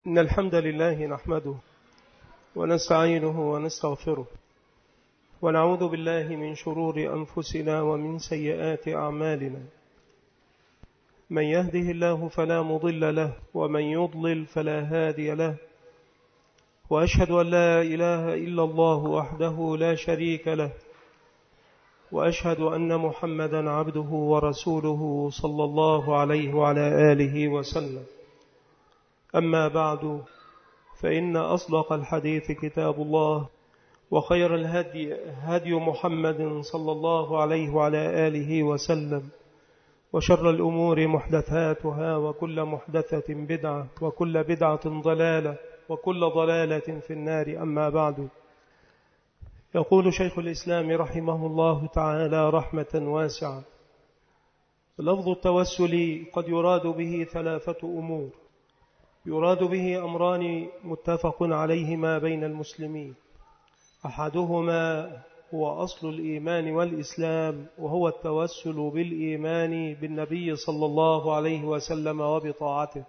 إن الحمد لله نحمده ونستعينه ونستغفره ونعوذ بالله من شرور أنفسنا ومن سيئات أعمالنا. من يهده الله فلا مضل له ومن يضلل فلا هادي له، وأشهد أن لا إله إلا الله وحده لا شريك له، وأشهد أن محمدا عبده ورسوله صلى الله عليه وعلى آله وسلم. أما بعد، فإن أصدق الحديث كتاب الله، وخير الهدي هدي محمد صلى الله عليه وعلى آله وسلم، وشر الأمور محدثاتها، وكل محدثة بدعة، وكل بدعة ضلالة، وكل ضلالة في النار. أما بعد، يقول شيخ الإسلام رحمه الله تعالى رحمة واسعة: لفظ التوسل قد يراد به ثلاثة أمور. يراد به أمران متفق عليهما بين المسلمين، أحدهما هو أصل الإيمان والإسلام، وهو التوسل بالإيمان بالنبي صلى الله عليه وسلم وبطاعته،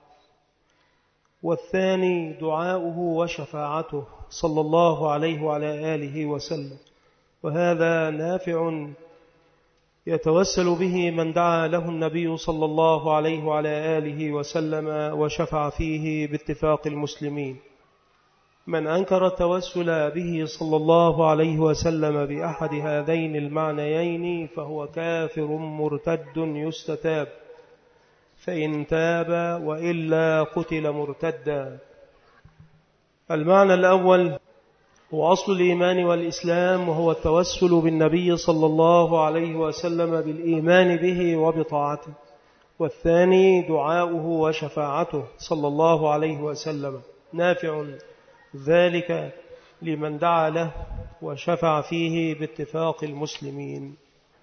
والثاني دعاؤه وشفاعته صلى الله عليه وعلى آله وسلم، وهذا نافع يتوسل به من دعا له النبي صلى الله عليه وعلى آله وسلم وشفع فيه باتفاق المسلمين. من أنكر التوسل به صلى الله عليه وسلم بأحد هذين المعنيين فهو كافر مرتد يستتاب، فإن تاب وإلا قتل مرتدا. المعنى الأول هو أصل الإيمان والإسلام، وهو التوسل بالنبي صلى الله عليه وسلم بالإيمان به وبطاعته، والثاني دعاؤه وشفاعته صلى الله عليه وسلم، نافع ذلك لمن دعا له وشفع فيه باتفاق المسلمين.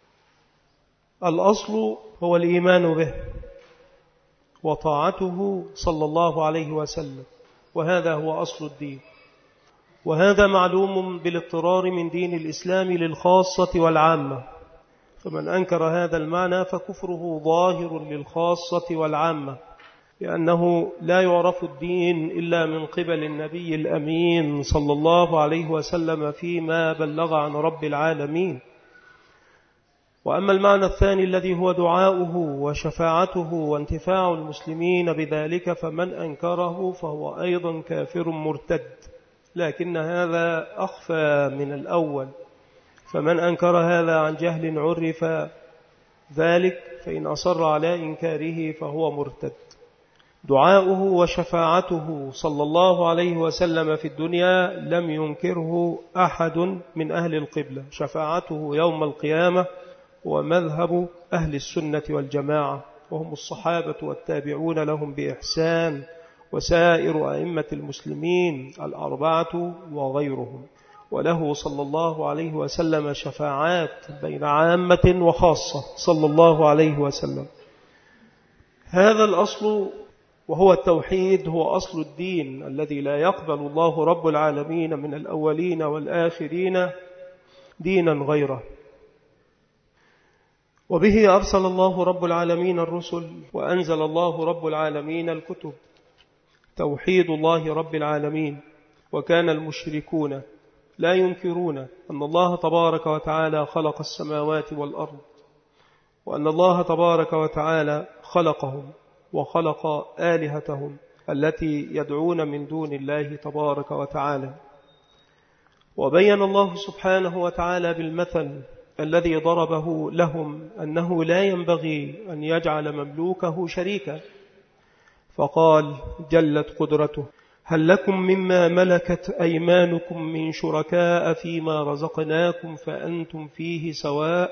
الأصل هو الإيمان به وطاعته صلى الله عليه وسلم، وهذا هو أصل الدين، وهذا معلوم بالاضطرار من دين الإسلام للخاصة والعامة، فمن أنكر هذا المعنى فكفره ظاهر للخاصة والعامة، لأنه لا يعرف الدين إلا من قبل النبي الأمين صلى الله عليه وسلم فيما بلغ عن رب العالمين. وأما المعنى الثاني الذي هو دعاؤه وشفاعته وانتفاع المسلمين بذلك، فمن أنكره فهو أيضا كافر مرتد، لكن هذا أخفى من الأول، فمن أنكر هذا عن جهل عرف ذلك، فإن أصر على إنكاره فهو مرتد. دعاؤه وشفاعته صلى الله عليه وسلم في الدنيا لم ينكره أحد من أهل القبلة. شفاعته يوم القيامة ومذهب أهل السنة والجماعة، وهم الصحابة والتابعون لهم بإحسان، وسائر أئمة المسلمين الأربعة وغيرهم، وله صلى الله عليه وسلم شفاعات بين عامة وخاصة صلى الله عليه وسلم. هذا الأصل وهو التوحيد هو أصل الدين الذي لا يقبل الله رب العالمين من الأولين والآخرين دينا غيره، وبه أرسل الله رب العالمين الرسل، وأنزل الله رب العالمين الكتب. توحيد الله رب العالمين. وكان المشركون لا ينكرون أن الله تبارك وتعالى خلق السماوات والأرض، وأن الله تبارك وتعالى خلقهم وخلق آلهتهم التي يدعون من دون الله تبارك وتعالى. وبين الله سبحانه وتعالى بالمثل الذي ضربه لهم أنه لا ينبغي أن يجعل مملوكه شريكا، فقال جلت قدرته: هل لكم مما ملكت أيمانكم من شركاء فيما رزقناكم فأنتم فيه سواء؟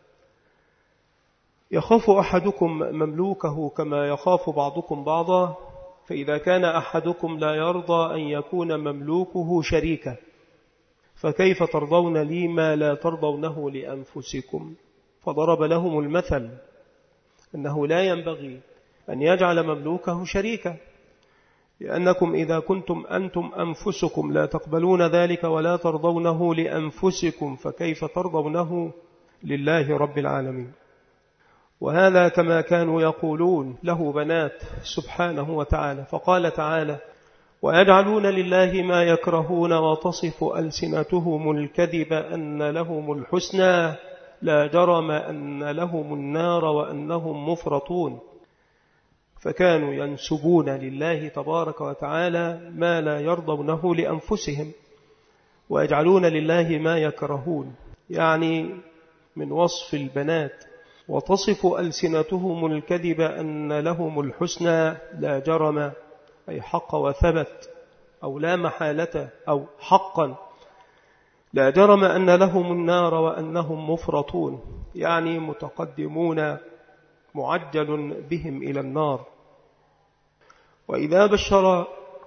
يخاف أحدكم مملوكه كما يخاف بعضكم بعضا، فإذا كان أحدكم لا يرضى أن يكون مملوكه شريكا، فكيف ترضون لي ما لا ترضونه لأنفسكم؟ فضرب لهم المثل أنه لا ينبغي أن يجعل مملوكه شريكا، لأنكم إذا كنتم أنتم أنفسكم لا تقبلون ذلك ولا ترضونه لأنفسكم، فكيف ترضونه لله رب العالمين؟ وهذا كما كانوا يقولون له بنات سبحانه وتعالى. فقال تعالى: ويجعلون لله ما يكرهون وتصف ألسنتهم الكذب أن لهم الحسنى لا جرم أن لهم النار وأنهم مفرطون. فكانوا ينسبون لله تبارك وتعالى ما لا يرضونه لأنفسهم، ويجعلون لله ما يكرهون، يعني من وصف البنات. وتصف ألسنتهم الكذب أن لهم الحسنى لا جرم، أي حق وثبت، أو لا محالة، أو حقا لا جرم أن لهم النار وأنهم مفرطون، يعني متقدمون معجل بهم إلى النار. وإذا بشر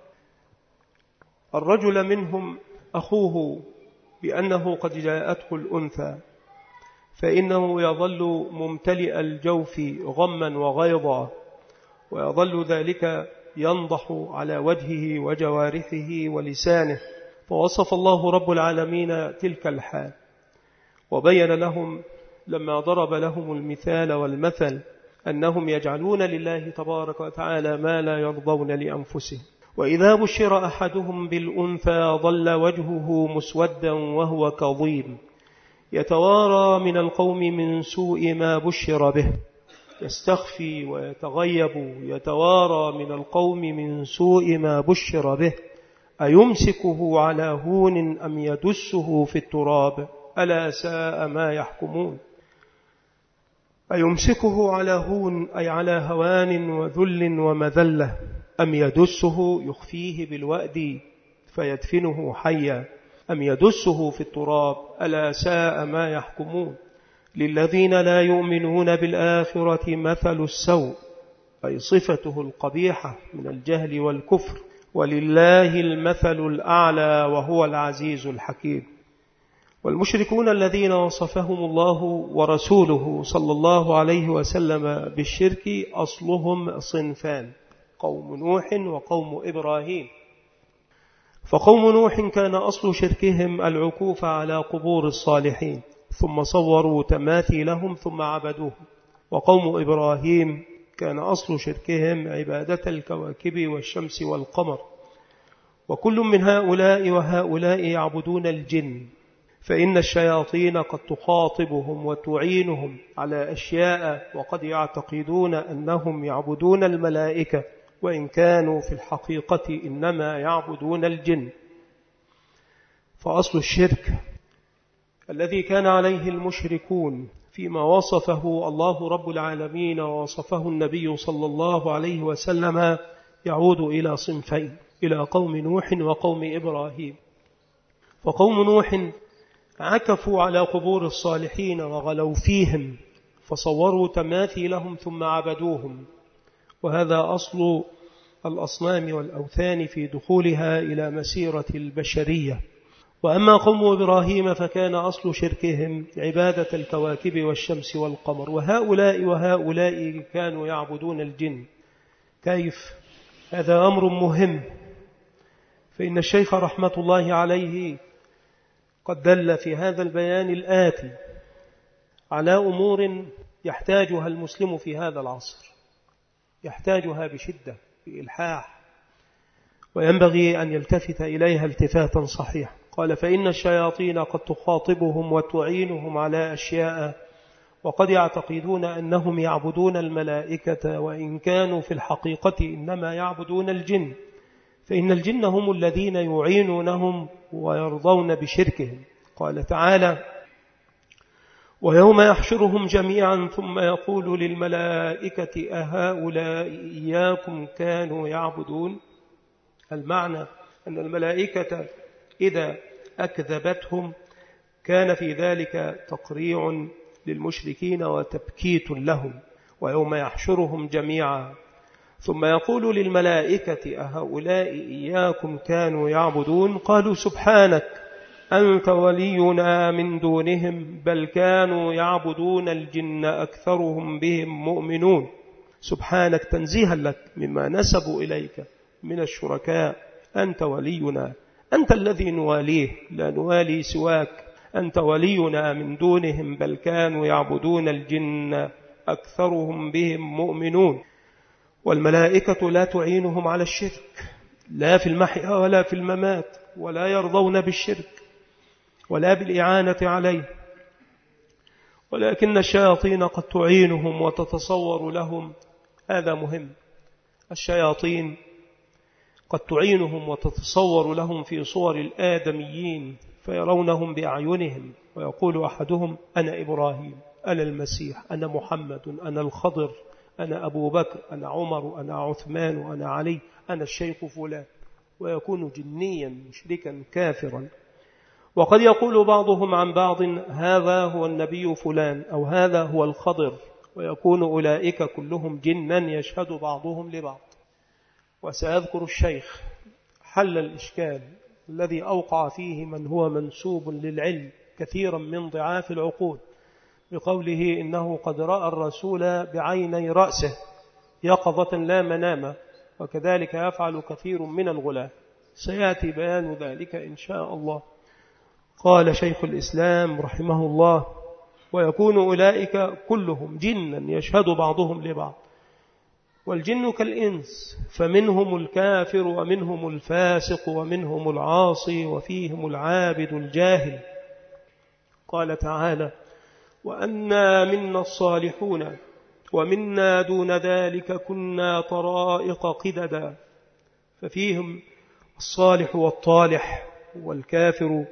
الرجل منهم أخوه بأنه قد جاءته الأنثى فإنه يظل ممتلئ الجوف غما وغيظا، ويظل ذلك ينضح على وجهه وجوارحه ولسانه. فوصف الله رب العالمين تلك الحال، وبين لهم لما ضرب لهم المثال والمثل أنهم يجعلون لله تبارك وتعالى ما لا يرضون لأنفسهم. وإذا بشر أحدهم بالأنثى ظل وجهه مسودا وهو كظيم يتوارى من القوم من سوء ما بشر به، يستخفي ويتغيب، يتوارى من القوم من سوء ما بشر به، أيمسكه على هون أم يدسه في التراب ألا ساء ما يحكمون. أيمسكه على هون أي على هوان وذل ومذلة، أم يدسه يخفيه بالوأد فيدفنه حيا، أم يدسه في التراب ألا ساء ما يحكمون. للذين لا يؤمنون بالآخرة مثل السوء، أي صفته القبيحة من الجهل والكفر، ولله المثل الأعلى وهو العزيز الحكيم. والمشركون الذين وصفهم الله ورسوله صلى الله عليه وسلم بالشرك أصلهم صنفان: قوم نوح وقوم إبراهيم. فقوم نوح كان أصل شركهم العكوف على قبور الصالحين ثم صوروا تماثيلهم ثم عبدوهم. وقوم إبراهيم كان أصل شركهم عبادة الكواكب والشمس والقمر. وكل من هؤلاء وهؤلاء يعبدون الجن، فإن الشياطين قد تخاطبهم وتعينهم على أشياء، وقد يعتقدون أنهم يعبدون الملائكة وإن كانوا في الحقيقة إنما يعبدون الجن. فأصل الشرك الذي كان عليه المشركون فيما وصفه الله رب العالمين ووصفه النبي صلى الله عليه وسلم يعود إلى صنفين: إلى قوم نوح وقوم إبراهيم. فقوم نوح عكفوا على قبور الصالحين وغلوا فيهم فصوروا تماثيلهم ثم عبدوهم، وهذا أصل الأصنام والأوثان في دخولها إلى مسيرة البشرية. وأما قوم إبراهيم فكان أصل شركهم عبادة الكواكب والشمس والقمر. وهؤلاء كانوا يعبدون الجن. كيف؟ هذا أمر مهم، فإن الشيخ رحمة الله عليه قد دل في هذا البيان الآتي على أمور يحتاجها المسلم في هذا العصر، يحتاجها بشدة بإلحاح، وينبغي أن يلتفت إليها التفاتا صحيحا. قال: فإن الشياطين قد تخاطبهم وتعينهم على أشياء، وقد يعتقدون أنهم يعبدون الملائكة وإن كانوا في الحقيقة إنما يعبدون الجن، فإن الجن هم الذين يعينونهم ويرضون بشركهم. قال تعالى: ويوم يحشرهم جميعا ثم يقول للملائكة أهؤلاء إياكم كانوا يعبدون. المعنى أن الملائكة إذا أكذبتهم كان في ذلك تقريع للمشركين وتبكيت لهم. ويوم يحشرهم جميعا ثم يقول للملائكة أهؤلاء إياكم كانوا يعبدون، قالوا سبحانك أنت ولينا من دونهم بل كانوا يعبدون الجن أكثرهم بهم مؤمنون. سبحانك تنزيها لك مما نسبوا إليك من الشركاء، أنت ولينا، أنت الذي نواليه، لا نوالي سواك، أنت ولينا من دونهم بل كانوا يعبدون الجن أكثرهم بهم مؤمنون. والملائكة لا تعينهم على الشرك، لا في المحيا ولا في الممات، ولا يرضون بالشرك ولا بالإعانة عليه، ولكن الشياطين قد تعينهم وتتصور لهم. هذا مهم، الشياطين قد تعينهم وتتصور لهم في صور الآدميين فيرونهم بأعينهم، ويقول أحدهم أنا إبراهيم، أنا المسيح، أنا محمد، أنا الخضر، أنا أبو بكر، أنا عمر، أنا عثمان، أنا علي، أنا الشيخ فلان، ويكون جنيا مشركا كافرا. وقد يقول بعضهم عن بعض هذا هو النبي فلان أو هذا هو الخضر، ويكون أولئك كلهم جنا يشهد بعضهم لبعض. وسأذكر الشيخ حل الإشكال الذي أوقع فيه من هو منسوب للعلم كثيرا من ضعاف العقول بقوله إنه قد رأى الرسول بعيني رأسه يقظة لا منام، وكذلك يفعل كثير من الغلاة. سيأتي بيان ذلك إن شاء الله. قال شيخ الإسلام رحمه الله ويكون أولئك كلهم جنا يشهد بعضهم لبعض. والجن كالإنس، فمنهم الكافر ومنهم الفاسق ومنهم العاصي وفيهم العابد الجاهل. قال تعالى وأنا منا الصالحون ومنا دون ذلك كنا طرائق قددا، ففيهم الصالح والطالح والكافر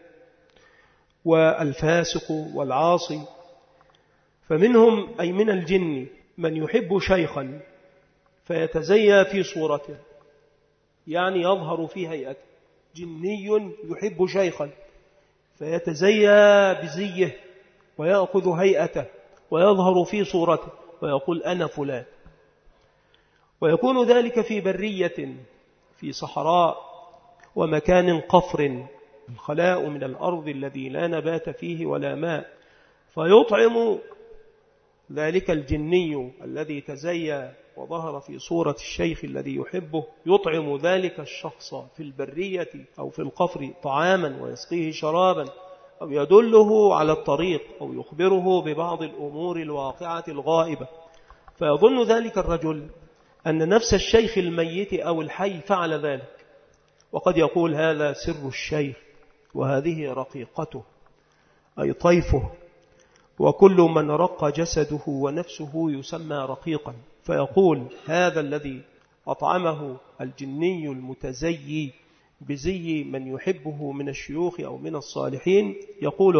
والفاسق والعاصي. فمنهم أي من الجن من يحب شيخا فيتزيى في صورته، يعني يظهر في هيئته. جني يحب شيخا فيتزيى بزيه ويأخذ هيئته ويظهر في صورته ويقول أنا فلان. ويكون ذلك في برية، في صحراء ومكان قفر، الخلاء من الأرض الذي لا نبات فيه ولا ماء، فيطعم ذلك الجني الذي تزيى وظهر في صورة الشيخ الذي يحبه، يطعم ذلك الشخص في البرية أو في القفر طعاما ويسقيه شرابا، أو يدله على الطريق، أو يخبره ببعض الأمور الواقعة الغائبة، فيظن ذلك الرجل أن نفس الشيخ الميت أو الحي فعل ذلك، وقد يقول هذا سر الشيخ وهذه رقيقته أي طيفه، وكل من رق جسده ونفسه يسمى رقيقا. فيقول هذا الذي أطعمه الجني المتزيي بزي من يحبه من الشيوخ أو من الصالحين، يقول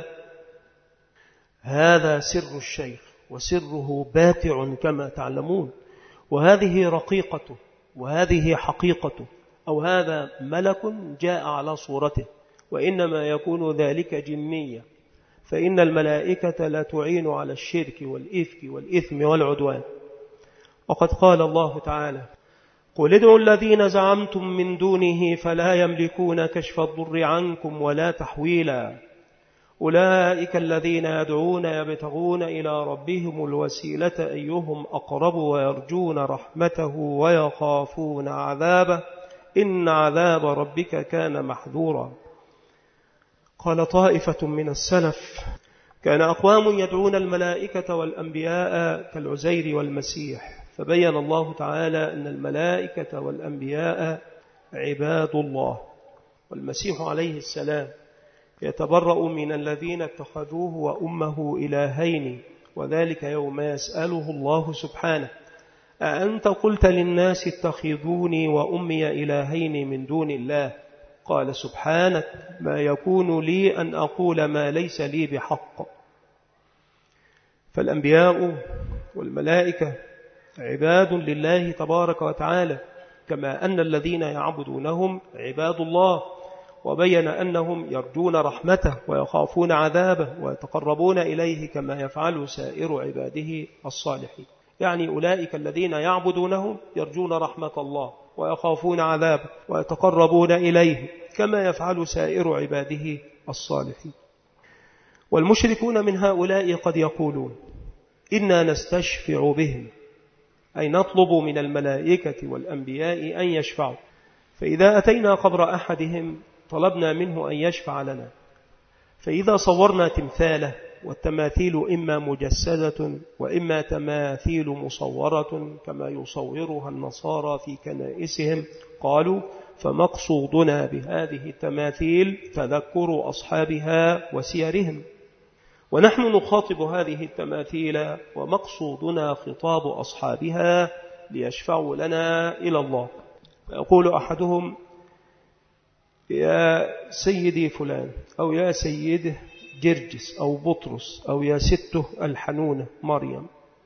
هذا سر الشيخ، وسره باتع كما تعلمون، وهذه رقيقته، وهذه حقيقته، أو هذا ملك جاء على صورته، وإنما يكون ذلك جنيا، فإن الملائكة لا تعين على الشرك والإفك والإثم والعدوان. وقد قال الله تعالى قل ادعوا الذين زعمتم من دونه فلا يملكون كشف الضر عنكم ولا تحويلا، أولئك الذين يدعون يبتغون إلى ربهم الوسيلة أيهم أقرب ويرجون رحمته ويخافون عذابه إن عذاب ربك كان محذورا. قال طائفة من السلف كان أقوام يدعون الملائكة والأنبياء كالعزير والمسيح، فبين الله تعالى أن الملائكة والأنبياء عباد الله، والمسيح عليه السلام يتبرأ من الذين اتخذوه وأمه إلهين، وذلك يوم يسأله الله سبحانه أأنت قلت للناس اتخذوني وأمي إلهين من دون الله؟ قال سبحانك ما يكون لي أن أقول ما ليس لي بحق. فالأنبياء والملائكة عباد لله تبارك وتعالى، كما أن الذين يعبدونهم عباد الله، وبين أنهم يرجون رحمته ويخافون عذابه ويتقربون إليه كما يفعل سائر عباده الصالحين. يعني أولئك الذين يعبدونهم يرجون رحمة الله ويخافون عذابه ويتقربون إليه كما يفعل سائر عباده الصالحين. والمشركون من هؤلاء قد يقولون إنا نستشفع بهم، أي نطلب من الملائكة والأنبياء أن يشفعوا، فإذا أتينا قبر أحدهم طلبنا منه أن يشفع لنا، فإذا صورنا تمثاله، والتماثيل إما مجسدة وإما تماثيل مصورة كما يصورها النصارى في كنائسهم، قالوا فمقصودنا بهذه التماثيل تذكر أصحابها وسيرهم، ونحن نخاطب هذه التماثيل ومقصودنا خطاب أصحابها ليشفعوا لنا إلى الله. يقول أحدهم: يا سيدي فلان، أو يا سيده جرجس أو بطرس، أو يا سته الحنونة مريم،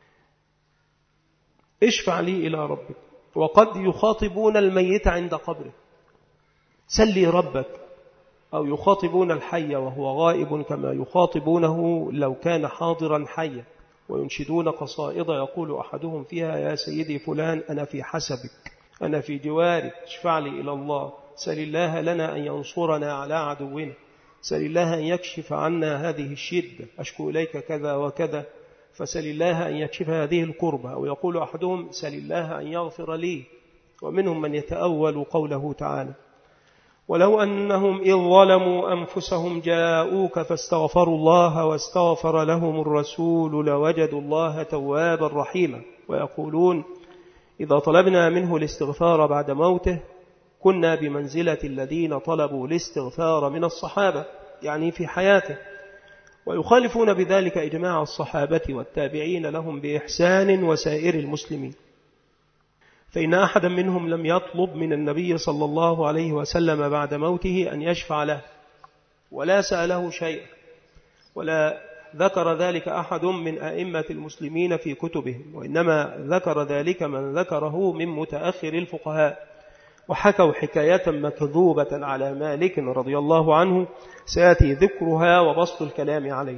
اشفع لي إلى ربك. وقد يخاطبون الميت عند قبره: سلي ربك، أو يخاطبون الحي وهو غائب كما يخاطبونه لو كان حاضرا حيا، وينشدون قصائد يقول أحدهم فيها: يا سيدي فلان، أنا في حسبك، أنا في جوارك، اشفع لي إلى الله، سل الله لنا أن ينصرنا على عدونا، سل الله أن يكشف عنا هذه الشدة، أشكو إليك كذا وكذا، فسل الله أن يكشف هذه الكربة. أو يقول أحدهم: سل الله أن يغفر لي. ومنهم من يتأول قوله تعالى: ولو أنهم إذ ظلموا أنفسهم جاءوك فاستغفروا الله واستغفر لهم الرسول لوجدوا الله توابا رحيما. ويقولون: إذا طلبنا منه الاستغفار بعد موته كنا بمنزلة الذين طلبوا الاستغفار من الصحابة، يعني في حياته. ويخالفون بذلك إجماع الصحابة والتابعين لهم بإحسان وسائر المسلمين، فإن أحدا منهم لم يطلب من النبي صلى الله عليه وسلم بعد موته أن يشفع له، ولا سأله شيئا، ولا ذكر ذلك أحد من أئمة المسلمين في كتبهم، وإنما ذكر ذلك من ذكره من متأخر الفقهاء، وحكوا حكاية مكذوبة على مالك رضي الله عنه سيأتي ذكرها وبسط الكلام عليه.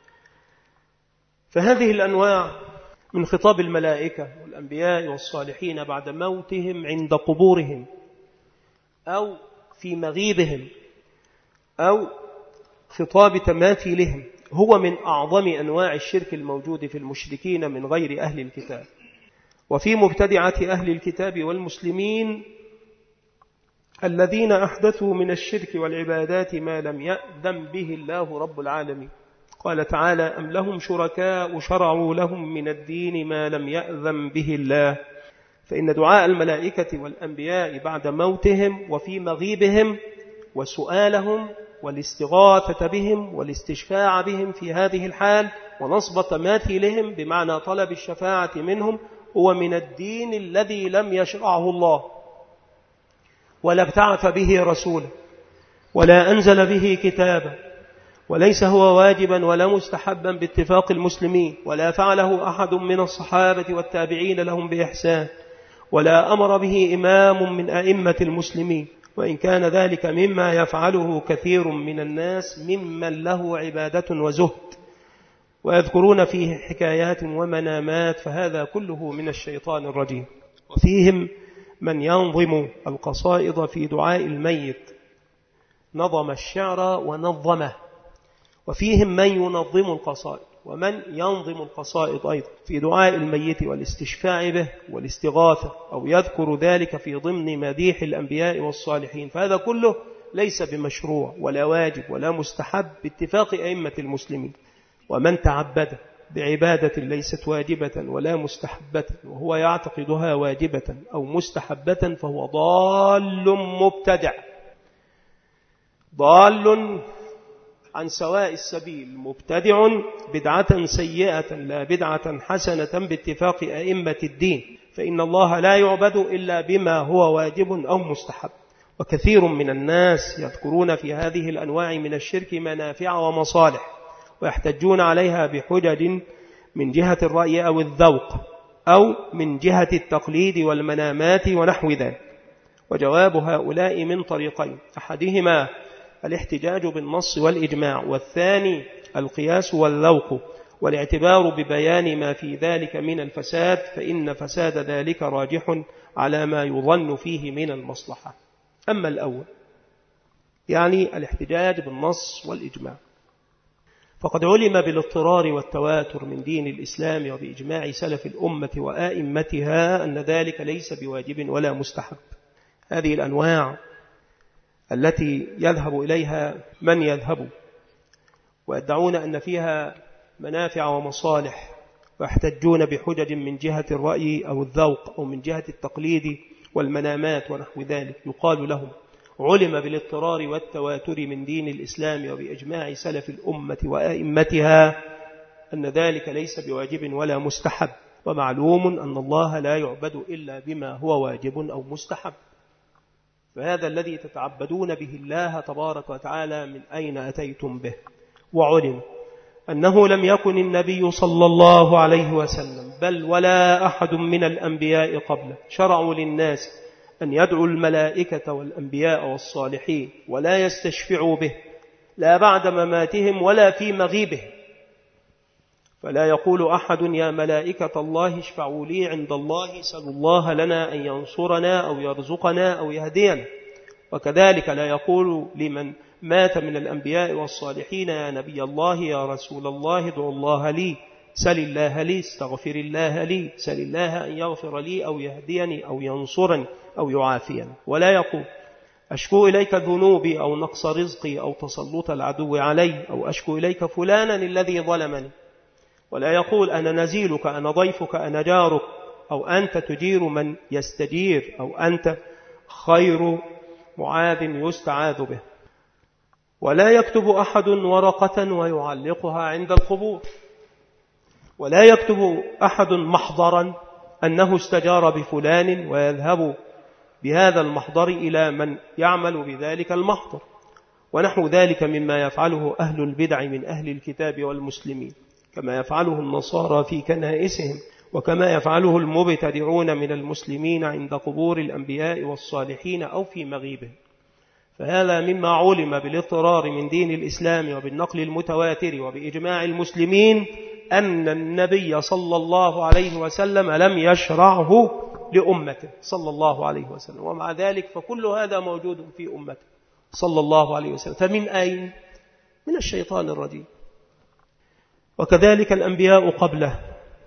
فهذه الأنواع من خطاب الملائكة والأنبياء والصالحين بعد موتهم عند قبورهم أو في مغيبهم أو خطاب تماثيلهم هو من أعظم أنواع الشرك الموجود في المشركين من غير أهل الكتاب. وفي مبتدعة أهل الكتاب والمسلمين الذين أحدثوا من الشرك والعبادات ما لم يأذن به الله رب العالمين. قال تعالى: أم لهم شركاء شرعوا لهم من الدين ما لم يأذن به الله. فإن دعاء الملائكة والأنبياء بعد موتهم وفي مغيبهم وسؤالهم والاستغاثة بهم والاستشفاع بهم في هذه الحال ونصب تماثيلهم بمعنى طلب الشفاعة منهم هو من الدين الذي لم يشرعه الله ولا ابتعث به رسولا ولا أنزل به كتابا، وليس هو واجبا ولا مستحبا باتفاق المسلمين، ولا فعله أحد من الصحابة والتابعين لهم بإحسان، ولا أمر به إمام من أئمة المسلمين، وإن كان ذلك مما يفعله كثير من الناس ممن له عبادة وزهد ويذكرون فيه حكايات ومنامات، فهذا كله من الشيطان الرجيم. وفيهم من ينظم القصائد في دعاء الميت، نظم الشعر ونظمه، وفيهم من ينظم القصائد ومن ينظم القصائد أيضا في دعاء الميت والاستشفاع به والاستغاثة، أو يذكر ذلك في ضمن مديح الأنبياء والصالحين، فهذا كله ليس بمشروع ولا واجب ولا مستحب باتفاق أئمة المسلمين. ومن تعبد بعبادة ليست واجبة ولا مستحبة وهو يعتقدها واجبة أو مستحبة فهو ضال مبتدع، ضال عن سواء السبيل، مبتدع بدعة سيئة لا بدعة حسنة باتفاق أئمة الدين، فإن الله لا يعبد إلا بما هو واجب أو مستحب. وكثير من الناس يذكرون في هذه الأنواع من الشرك منافع ومصالح ويحتجون عليها بحجج من جهة الرأي أو الذوق أو من جهة التقليد والمنامات ونحو ذلك. وجواب هؤلاء من طريقين: أحدهما الاحتجاج بالنص والإجماع، والثاني القياس والذوق والاعتبار ببيان ما في ذلك من الفساد، فإن فساد ذلك راجح على ما يظن فيه من المصلحة. أما الأول يعني الاحتجاج بالنص والإجماع فقد علم بالاضطرار والتواتر من دين الإسلام وبإجماع سلف الأمة وآئمتها أن ذلك ليس بواجب ولا مستحب. هذه الأنواع التي يذهب إليها من يذهب ويدعون أن فيها منافع ومصالح ويحتجون بحجج من جهة الرأي أو الذوق أو من جهة التقليد والمنامات ونحو ذلك، يقال لهم علم بالاضطرار والتواتر من دين الإسلام وبإجماع سلف الأمة وأئمتها أن ذلك ليس بواجب ولا مستحب، ومعلوم أن الله لا يعبد إلا بما هو واجب أو مستحب. فهذا الذي تتعبدون به الله تبارك وتعالى من أين أتيتم به. وعلم أنه لم يكن النبي صلى الله عليه وسلم بل ولا أحد من الأنبياء قبله شرعوا للناس أن يدعوا الملائكة والأنبياء والصالحين ولا يستشفعوا به، لا بعد مماتهم ولا في مغيبهم. فلا يقول أحد يا ملائكة الله اشفعوا لي عند الله، سلوا الله لنا أن ينصرنا أو يرزقنا أو يهدينا. وكذلك لا يقول لمن مات من الأنبياء والصالحين يا نبي الله يا رسول الله ادعو الله لي، سل الله لي، استغفر الله لي، سل الله أن يغفر لي أو يهديني أو ينصرني أو يعافيني. ولا يقول أشكو إليك ذنوبي أو نقص رزقي أو تسلط العدو علي أو أشكو إليك فلانا الذي ظلمني. ولا يقول أنا نزيلك، أنا ضيفك، أنا جارك، أو أنت تجير من يستجير، أو أنت خير معاذ يستعاذ به. ولا يكتب أحد ورقة ويعلقها عند القبور، ولا يكتب أحد محضرا أنه استجار بفلان ويذهب بهذا المحضر إلى من يعمل بذلك المحضر، ونحو ذلك مما يفعله أهل البدع من أهل الكتاب والمسلمين، كما يفعله النصارى في كنائسهم، وكما يفعله المبتدعون من المسلمين عند قبور الأنبياء والصالحين أو في مغيبهم. فهذا مما علم بالاضطرار من دين الإسلام وبالنقل المتواتر وبإجماع المسلمين أن النبي صلى الله عليه وسلم لم يشرعه لأمته صلى الله عليه وسلم، ومع ذلك فكل هذا موجود في أمته صلى الله عليه وسلم. فمن أين؟ من الشيطان الرجيم. وكذلك الأنبياء قبله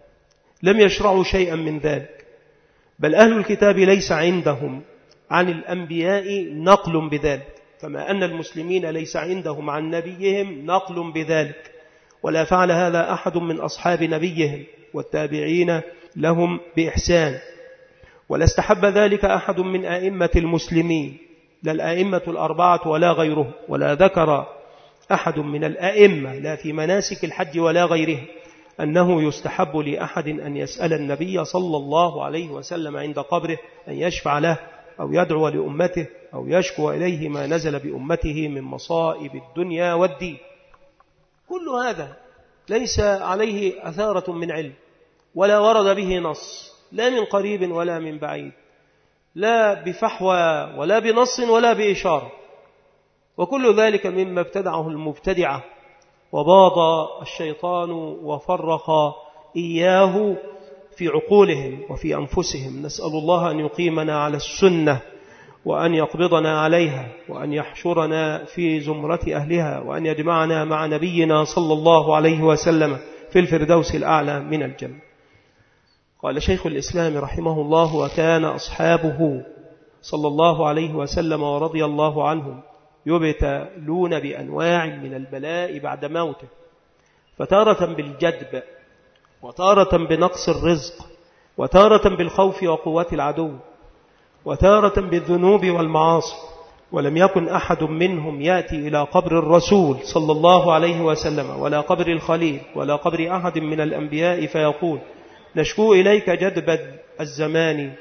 لم يشرعوا شيئا من ذلك، بل أهل الكتاب ليس عندهم عن الأنبياء نقل بذلك، كما أن المسلمين ليس عندهم عن نبيهم نقل بذلك، ولا فعل هذا أحد من أصحاب نبيهم والتابعين لهم بإحسان، ولا استحب ذلك أحد من أئمة المسلمين، لا الأئمة الأربعة ولا غيرهم، ولا ذكر أحد من الأئمة لا في مناسك الحج ولا غيره أنه يستحب لأحد أن يسأل النبي صلى الله عليه وسلم عند قبره أن يشفع له أو يدعو لأمته أو يشكو إليه ما نزل بأمته من مصائب الدنيا والدين. كل هذا ليس عليه أثارة من علم، ولا ورد به نص، لا من قريب ولا من بعيد، لا بفحوى ولا بنص ولا بإشارة. وكل ذلك مما ابتدعه المبتدعة وباض الشيطان وفرق إياه في عقولهم وفي أنفسهم. نسأل الله أن يقيمنا على السنة وأن يقبضنا عليها وأن يحشرنا في زمرة أهلها وأن يجمعنا مع نبينا صلى الله عليه وسلم في الفردوس الأعلى من الجنة. قال شيخ الإسلام رحمه الله: وكان أصحابه صلى الله عليه وسلم ورضي الله عنهم يبتلون بأنواع من البلاء بعد موته، فتارة بالجدب، وتارة بنقص الرزق، وتارة بالخوف وقوة العدو، وتارة بالذنوب والمعاصي. ولم يكن أحد منهم يأتي إلى قبر الرسول صلى الله عليه وسلم ولا قبر الخليل ولا قبر أحد من الأنبياء فيقول: نشكو إليك جدب الزمان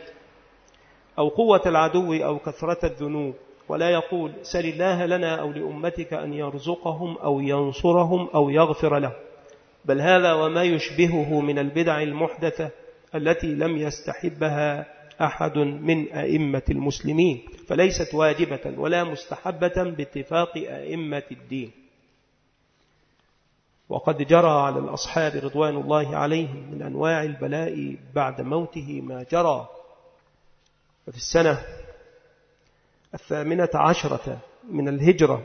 أو قوة العدو أو كثرة الذنوب، ولا يقول: سل الله لنا أو لأمتك أن يرزقهم أو ينصرهم أو يغفر لهم. بل هذا وما يشبهه من البدع المحدثة التي لم يستحبها أحد من أئمة المسلمين، فليست واجبة ولا مستحبة باتفاق أئمة الدين. وقد جرى على الأصحاب رضوان الله عليهم من أنواع البلاء بعد موته ما جرى. وفي السنة 18 من الهجرة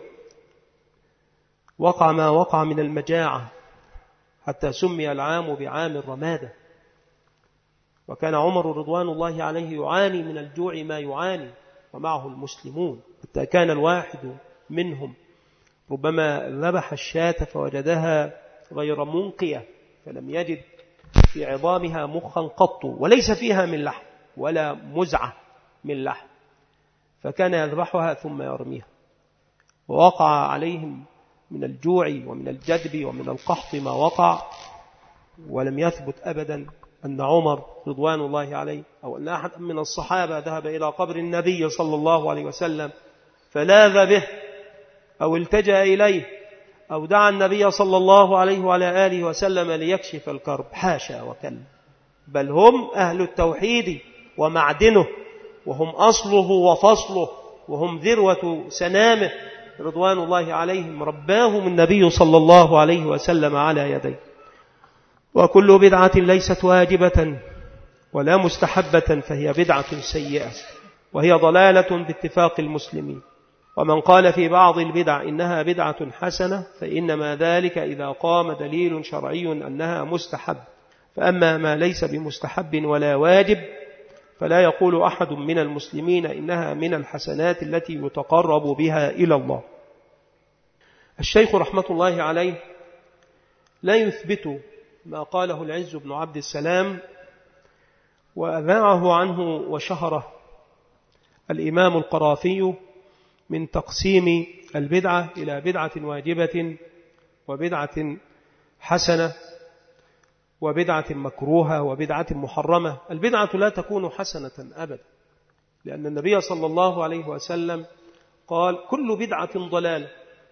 وقع ما وقع من المجاعة، حتى سمي العام بعام الرمادة. وكان عمر رضوان الله عليه يعاني من الجوع ما يعاني ومعه المسلمون، حتى كان الواحد منهم ربما ذبح الشاة فوجدها غير منقية، فلم يجد في عظامها مخا قط وليس فيها من لحم ولا مزعة من لحم، فكان يذبحها ثم يرميها، ووقع عليهم من الجوع ومن الجدب ومن القحط ما وقع، ولم يثبت أبدا أن عمر رضوان الله عليه أو أن أحد من الصحابة ذهب إلى قبر النبي صلى الله عليه وسلم فلاذ به أو التجأ إليه أو دعا النبي صلى الله عليه وعلى آله وسلم ليكشف الكرب، حاشا وكلا، بل هم أهل التوحيد ومعدنه، وهم أصله وفصله، وهم ذروة سنامه رضوان الله عليهم، رباهم النبي صلى الله عليه وسلم على يديه. وكل بدعة ليست واجبة ولا مستحبة فهي بدعة سيئة، وهي ضلالة باتفاق المسلمين. ومن قال في بعض البدع إنها بدعة حسنة فإنما ذلك إذا قام دليل شرعي أنها مستحب، فأما ما ليس بمستحب ولا واجب فلا يقول أحد من المسلمين إنها من الحسنات التي يتقرب بها إلى الله. الشيخ رحمة الله عليه لا يثبت ما قاله العز بن عبد السلام وأذاعه عنه وشهره الإمام القرافي من تقسيم البدعة إلى بدعة واجبة وبدعة حسنة وبدعة مكروهة وبدعة محرمة. البدعة لا تكون حسنة أبدا، لأن النبي صلى الله عليه وسلم قال كل بدعة ضلالة،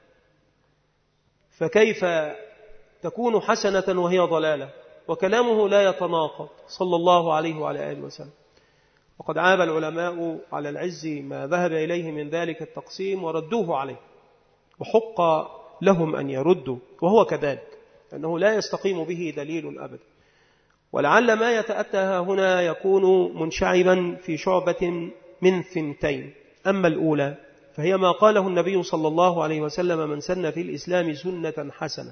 فكيف تكون حسنة وهي ضلالة؟ وكلامه لا يتناقض صلى الله عليه وعلى آله وسلم. وقد عاب العلماء على العز ما ذهب إليه من ذلك التقسيم وردوه عليه، وحق لهم أن يردوا، وهو كذلك أنه لا يستقيم به دليل أبدا. ولعل ما يتأتى هنا يكون منشعبا في شعبة من ثنتين. أما الأولى فهي ما قاله النبي صلى الله عليه وسلم من سن في الإسلام سنة حسنة،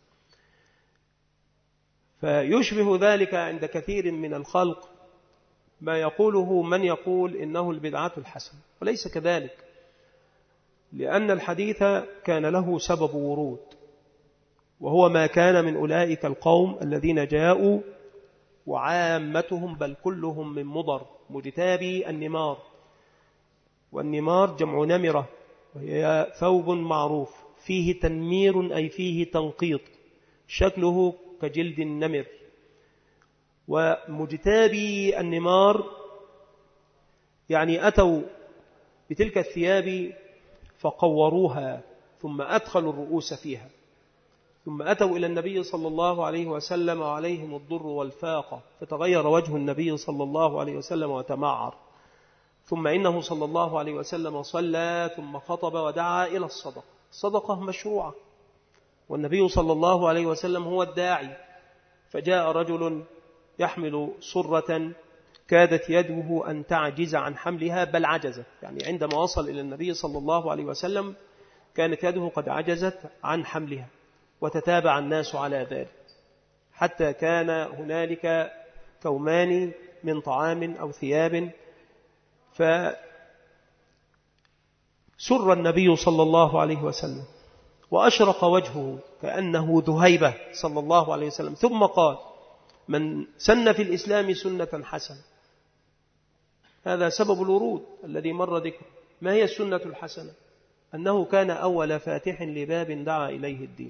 فيشبه ذلك عند كثير من الخلق ما يقوله من يقول إنه البدعة الحسنة، وليس كذلك، لأن الحديث كان له سبب ورود، وهو ما كان من أولئك القوم الذين جاءوا وعامتهم بل كلهم من مضر مجتابي النمار، والنمار جمع نمرة وهي ثوب معروف فيه تنمير أي فيه تنقيط، شكله كجلد النمر. ومجتابي النمار يعني أتوا بتلك الثياب فقوروها ثم أدخلوا الرؤوس فيها، ثم أتوا إلى النبي صلى الله عليه وسلم وعليهم الضر والفاقة، فتغير وجه النبي صلى الله عليه وسلم وتمعر، ثم إنه صلى الله عليه وسلم صلى ثم خطب ودعا إلى الصدقة. الصدقة مشروعة، والنبي صلى الله عليه وسلم هو الداعي. فجاء رجل يحمل صرة كادت يده أن تعجز عن حملها، بل عجزت، يعني عندما وصل إلى النبي صلى الله عليه وسلم كانت يده قد عجزت عن حملها، وتتابع الناس على ذلك حتى كان هنالك كومان من طعام أو ثياب، فسر النبي صلى الله عليه وسلم وأشرق وجهه كأنه ذهيبة صلى الله عليه وسلم، ثم قال من سن في الإسلام سنة حسنة. هذا سبب الورود الذي مر ذكره. ما هي السنة الحسنة؟ أنه كان أول فاتح لباب دعا إليه الدين،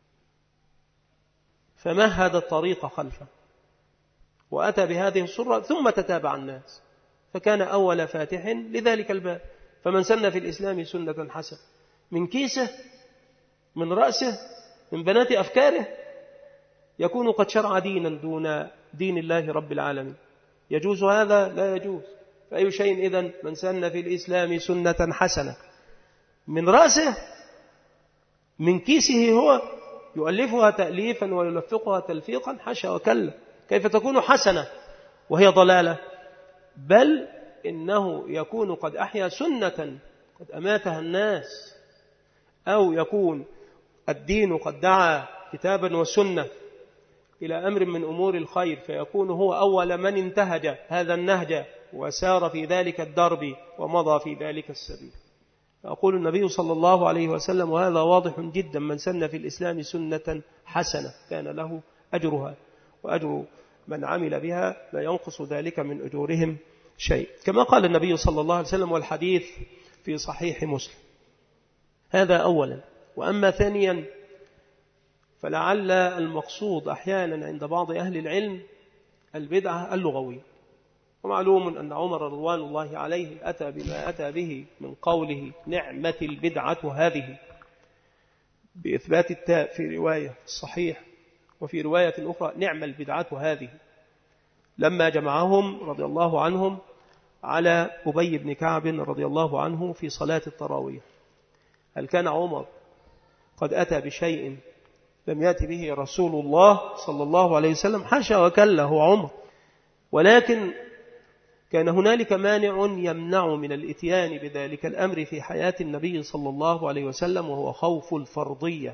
فمهد الطريق خلفه وأتى بهذه السرة ثم تتابع الناس، فكان أول فاتح لذلك الباب. فمن سن في الإسلام سنة حسنة، من كيسه، من رأسه، من بنات أفكاره، يكون قد شرع دينا دون دين الله رب العالمين. يجوز هذا؟ لا يجوز. فأي شيء إذن من سن في الإسلام سنة حسنة، من رأسه، من كيسه هو، يؤلفها تأليفا ويلفقها تلفيقا، حاشا وكلا. كيف تكون حسنة وهي ضلالة؟ بل إنه يكون قد أحيا سنة قد أماتها الناس، أو يكون الدين قد دعا كتابا وسنة إلى أمر من أمور الخير، فيكون هو أول من انتهج هذا النهج وسار في ذلك الدرب ومضى في ذلك السبيل. يقول النبي صلى الله عليه وسلم، وهذا واضح جدا، من سن في الإسلام سنة حسنة كان له أجرها، وأجر من عمل بها لا ينقص ذلك من أجورهم شيء، كما قال النبي صلى الله عليه وسلم والحديث في صحيح مسلم. هذا أولا. وأما ثانيا فلعل المقصود أحيانا عند بعض أهل العلم البدعة اللغوية. ومعلوم أن عمر رضوان الله عليه أتى بما أتى به من قوله نعمة البدعة هذه بإثبات التاء في رواية الصحيح، وفي رواية أخرى نعم البدعة هذه، لما جمعهم رضي الله عنهم على أبي بن كعب رضي الله عنه في صلاة التراويح. هل كان عمر قد أتى بشيء لم يأتي به رسول الله صلى الله عليه وسلم؟ حاشا وكلا، هو عمر. ولكن كان هنالك مانع يمنع من الاتيان بذلك الأمر في حياة النبي صلى الله عليه وسلم، وهو خوف الفرضية.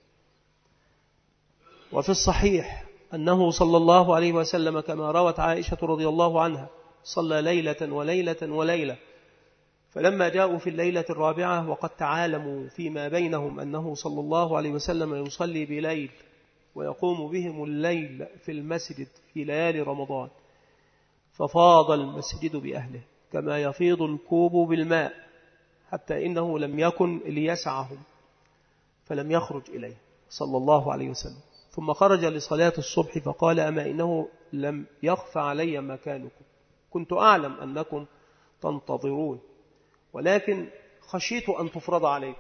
وفي الصحيح أنه صلى الله عليه وسلم كما روت عائشة رضي الله عنها صلى ليلة وليلة وليلة، فلما جاءوا في الليلة الرابعة وقد تعالموا فيما بينهم أنه صلى الله عليه وسلم يصلي بليل ويقوم بهم الليل في المسجد في ليالي رمضان، ففاض المسجد بأهله كما يفيض الكوب بالماء، حتى إنه لم يكن ليسعهم فلم يخرج إليه صلى الله عليه وسلم. ثم خرج لصلاة الصبح فقال أما إنه لم يخف علي مكانكم، كنت أعلم أنكم تنتظرون، ولكن خشيت أن تفرض عليكم.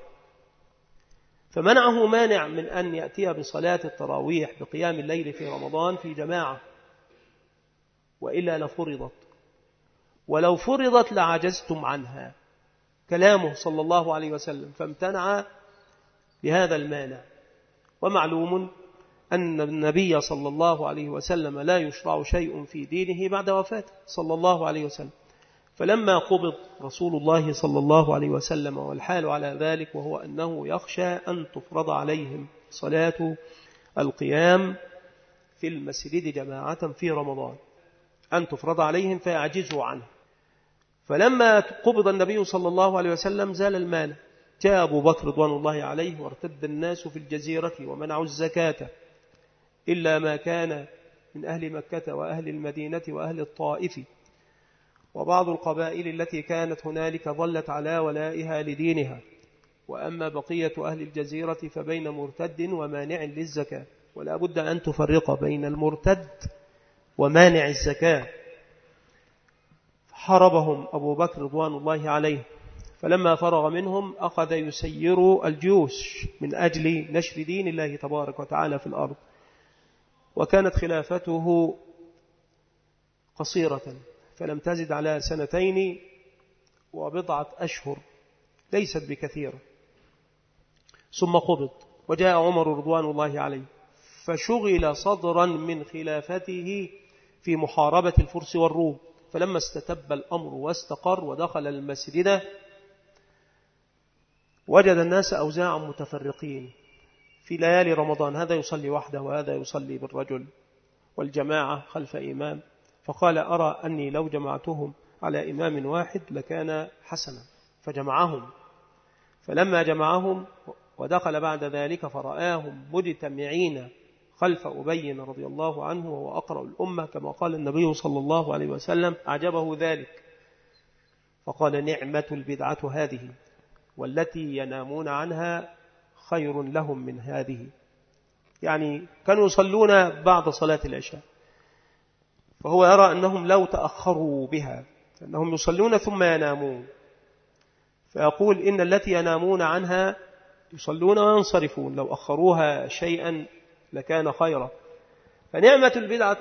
فمنعه مانع من أن يأتي بصلاة التراويح بقيام الليل في رمضان في جماعة، وإلا لفرضت، ولو فرضت لعجزتم عنها، كلامه صلى الله عليه وسلم، فامتنع بهذا المانع. ومعلوم أن النبي صلى الله عليه وسلم لا يشرع شيء في دينه بعد وفاته صلى الله عليه وسلم. فلما قبض رسول الله صلى الله عليه وسلم والحال على ذلك، وهو أنه يخشى أن تفرض عليهم صلاة القيام في المسجد جماعة في رمضان، أن تفرض عليهم فيعجزوا عنه. فلما قبض النبي صلى الله عليه وسلم زال المانع، جاء أبو بكر رضوان الله عليه وارتد الناس في الجزيرة ومنعوا الزكاة إلا ما كان من أهل مكة وأهل المدينة وأهل الطائف، وبعض القبائل التي كانت هنالك ظلت على ولائها لدينها. وأما بقية أهل الجزيرة فبين مرتد ومانع للزكاة، ولا بد أن تفرق بين المرتد ومانع الزكاة. حاربهم أبو بكر رضوان الله عليه، فلما فرغ منهم أخذ يسير الجيوش من أجل نشر دين الله تبارك وتعالى في الأرض. وكانت خلافته قصيرة، فلم تزد على 2 وبضعة أشهر، ليست بكثيرة. ثم قبض وجاء عمر رضوان الله عليه، فشغل صدرا من خلافته في محاربة الفرس والروم. فلما استتب الأمر واستقر ودخل المسجد وجد الناس أوزاعا متفرقين في ليالي رمضان، هذا يصلي وحده وهذا يصلي بالرجل والجماعة خلف إمام. فقال أرى أني لو جمعتهم على إمام واحد لكان حسنا، فجمعهم. فلما جمعهم ودخل بعد ذلك فرآهم مجتمعين خلف أبي رضي الله عنه وهو أقرأ الأمة كما قال النبي صلى الله عليه وسلم، أعجبه ذلك، فقال نعمة البدعة هذه، والتي ينامون عنها خير لهم من هذه. يعني كانوا يصلون بعد صلاة العشاء، فهو يرى أنهم لو تأخروا بها أنهم يصلون ثم ينامون، فيقول إن التي ينامون عنها يصلون وينصرفون، لو أخروها شيئا لكان خيرا. فنعمة البدعة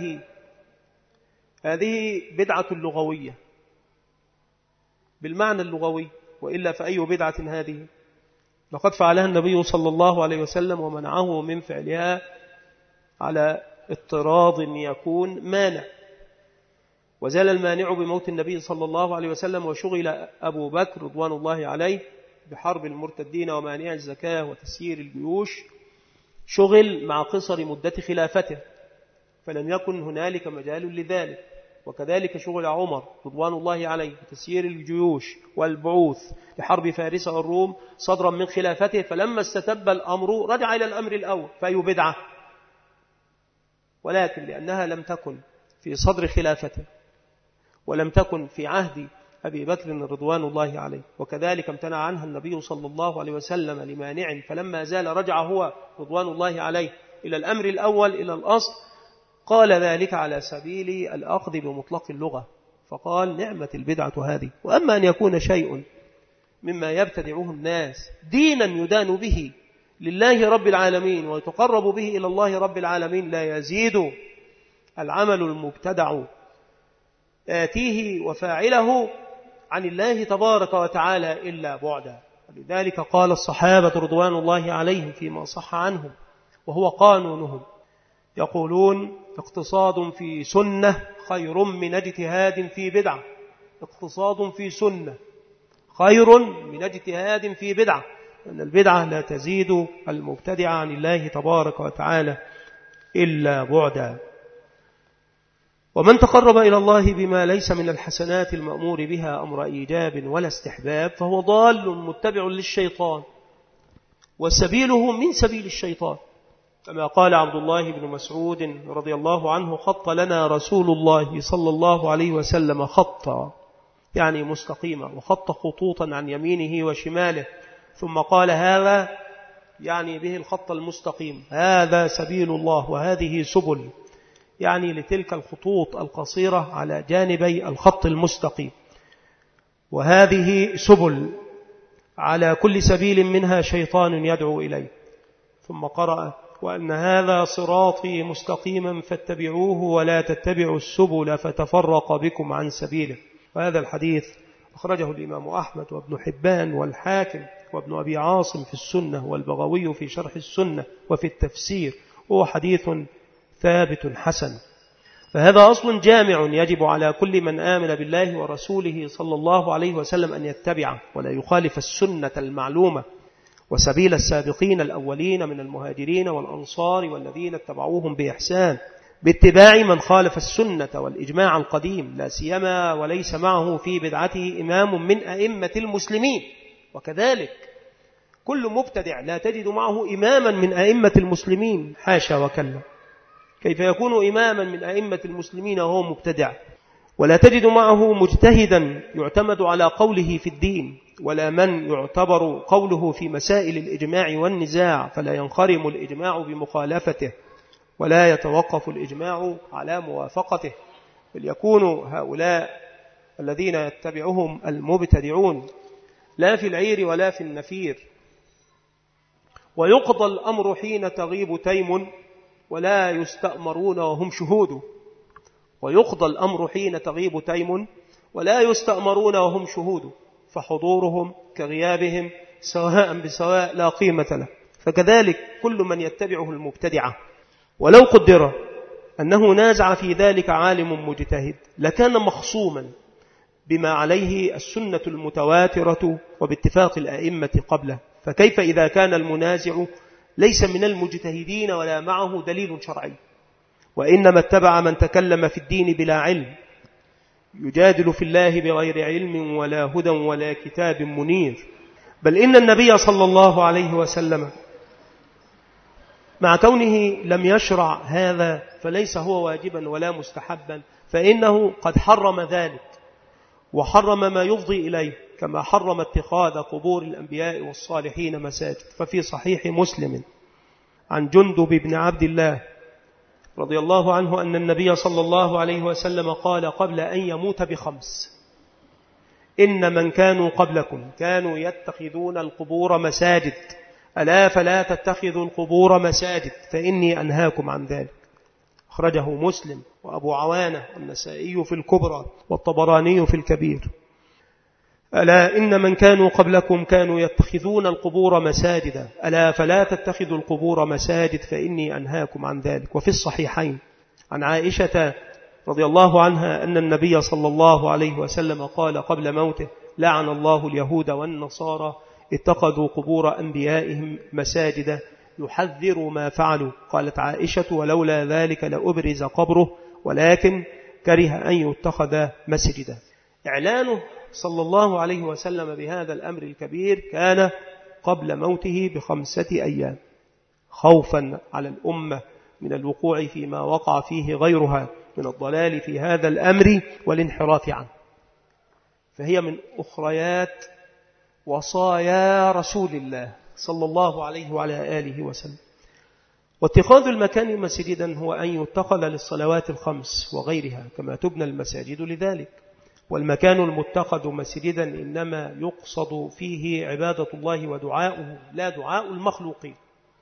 هذه بدعة لغوية بالمعنى اللغوي، وإلا فأي بدعة هذه؟ لقد فعلها النبي صلى الله عليه وسلم ومنعه من فعلها على اضطراد يكون مانع، وزال المانع بموت النبي صلى الله عليه وسلم. وشغل أبو بكر رضوان الله عليه بحرب المرتدين ومانع الزكاة وتسيير الجيوش، شغل مع قصر مدة خلافته، فلم يكن هنالك مجال لذلك. وكذلك شغل عمر رضوان الله عليه بتسيير الجيوش والبعوث لحرب فارس والروم صدرا من خلافته، فلما استتب الأمر رجع إلى الأمر الأول، فأي بدعة؟ ولكن لأنها لم تكن في صدر خلافته ولم تكن في عهد أبي بكر رضوان الله عليه، وكذلك امتنع عنها النبي صلى الله عليه وسلم لمانع، فلما زال رجع هو رضوان الله عليه إلى الأمر الأول، إلى الأصل. قال ذلك على سبيل الأخذ بمطلق اللغة، فقال نعمة البدعة هذه. وأما أن يكون شيء مما يبتدعه الناس دينا يدان به لله رب العالمين ويتقرب به إلى الله رب العالمين، لا يزيد العمل المبتدع آتيه وفاعله عن الله تبارك وتعالى إلا بعدا. ولذلك قال الصحابة رضوان الله عليهم فيما صح عنهم وهو قانونهم، يقولون اقتصاد في سنة خير من اجتهاد في بدعة. اقتصاد في سنة خير من اجتهاد في بدعة، أن البدعة لا تزيد المبتدع عن الله تبارك وتعالى إلا بعدا. ومن تقرب إلى الله بما ليس من الحسنات المأمور بها أمر إيجاب ولا استحباب فهو ضال متبع للشيطان، وسبيله من سبيل الشيطان، كما قال عبد الله بن مسعود رضي الله عنه: خط لنا رسول الله صلى الله عليه وسلم خطا، يعني مستقيما، وخط خطوطا عن يمينه وشماله، ثم قال هذا يعني به الخط المستقيم، هذا سبيل الله وهذه سبل، يعني لتلك الخطوط القصيرة على جانبي الخط المستقيم، وهذه سبل، على كل سبيل منها شيطان يدعو إليه. ثم قرأ: وأن هذا صراطي مستقيما فاتبعوه ولا تتبعوا السبل فتفرق بكم عن سبيله. وهذا الحديث أخرجه الإمام أحمد وابن حبان والحاكم وابن أبي عاصم في السنة والبغوي في شرح السنة وفي التفسير، وهو حديث ثابت حسن. فهذا أصل جامع يجب على كل من آمن بالله ورسوله صلى الله عليه وسلم أن يتبعه ولا يخالف السنة المعلومة وسبيل السابقين الأولين من المهاجرين والأنصار والذين اتبعوهم بإحسان، باتباع من خالف السنة والإجماع القديم، لا سيما وليس معه في بدعته إمام من أئمة المسلمين. وكذلك كل مبتدع لا تجد معه إماما من أئمة المسلمين، حاشا وكلا، كيف يكون إماما من أئمة المسلمين وهو مبتدع؟ ولا تجد معه مجتهدا يعتمد على قوله في الدين، ولا من يعتبر قوله في مسائل الإجماع والنزاع، فلا ينخرم الإجماع بمخالفته ولا يتوقف الإجماع على موافقته، بل يكون هؤلاء الذين يتبعهم المبتدعون لا في العير ولا في النفير. ويقضى الأمر حين تغيب تيم ولا يستأمرون وهم شهود. ويقضى الأمر حين تغيب تيم ولا يستأمرون وهم شهود، فحضورهم كغيابهم سواء بسواء لا قيمة له. فكذلك كل من يتبعه المبتدعة، ولو قدر أنه نازع في ذلك عالم مجتهد لكان مخصوما بما عليه السنة المتواترة وباتفاق الأئمة قبله، فكيف إذا كان المنازع ليس من المجتهدين ولا معه دليل شرعي، وإنما اتبع من تكلم في الدين بلا علم، يجادل في الله بغير علم ولا هدى ولا كتاب منير. بل إن النبي صلى الله عليه وسلم مع كونه لم يشرع هذا فليس هو واجبا ولا مستحبا، فإنه قد حرم ذلك وحرم ما يفضي إليه، كما حرم اتخاذ قبور الأنبياء والصالحين مساجد. ففي صحيح مسلم عن جندب بن عبد الله رضي الله عنه أن النبي صلى الله عليه وسلم قال قبل أن يموت ب5: إن من كانوا قبلكم كانوا يتخذون القبور مساجد، ألا فلا تتخذوا القبور مساجد فإني أنهاكم عن ذلك. أخرجه مسلم وأبو عوانة والنسائي في الكبرى والطبراني في الكبير. ألا إن من كانوا قبلكم كانوا يتخذون القبور مساجدا، ألا فلا تتخذوا القبور مساجد فإني أنهاكم عن ذلك. وفي الصحيحين عن عائشة رضي الله عنها أن النبي صلى الله عليه وسلم قال قبل موته: لعن الله اليهود والنصارى اتخذوا قبور أنبيائهم مساجدا يحذر ما فعلوا. قالت عائشة: ولولا ذلك لأبرز قبره ولكن كره أن يتخذ مسجدا. إعلانه صلى الله عليه وسلم بهذا الأمر الكبير كان قبل موته ب5 أيام، خوفا على الأمة من الوقوع فيما وقع فيه غيرها من الضلال في هذا الأمر والانحراف عنه. فهي من أخريات وصايا رسول الله صلى الله عليه وعلى آله وسلم. واتخاذ المكان مسجدا هو أن يتخذ للصلوات الخمس وغيرها كما تبنى المساجد لذلك. والمكان المتخذ مسجدا إنما يقصد فيه عبادة الله ودعاؤه لا دعاء المخلوقين،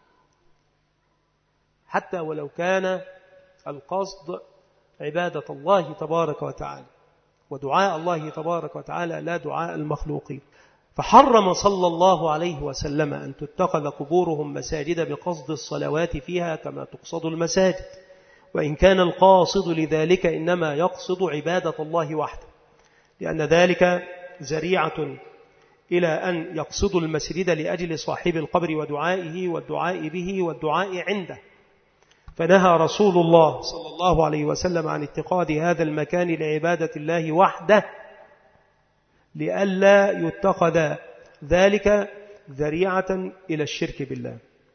حتى ولو كان القصد عبادة الله تبارك وتعالى ودعاء الله تبارك وتعالى لا دعاء المخلوقين. فحرم صلى الله عليه وسلم أن تتخذ قبورهم مساجد بقصد الصلوات فيها كما تقصد المساجد، وإن كان القاصد لذلك إنما يقصد عبادة الله وحده، لأن ذلك ذريعة إلى أن يقصدوا المسجد لأجل صاحب القبر ودعائه والدعاء به والدعاء عنده. فنهى رسول الله صلى الله عليه وسلم عن اتخاذ هذا المكان لعبادة الله وحده لئلا يتخذ ذلك ذريعة إلى الشرك بالله.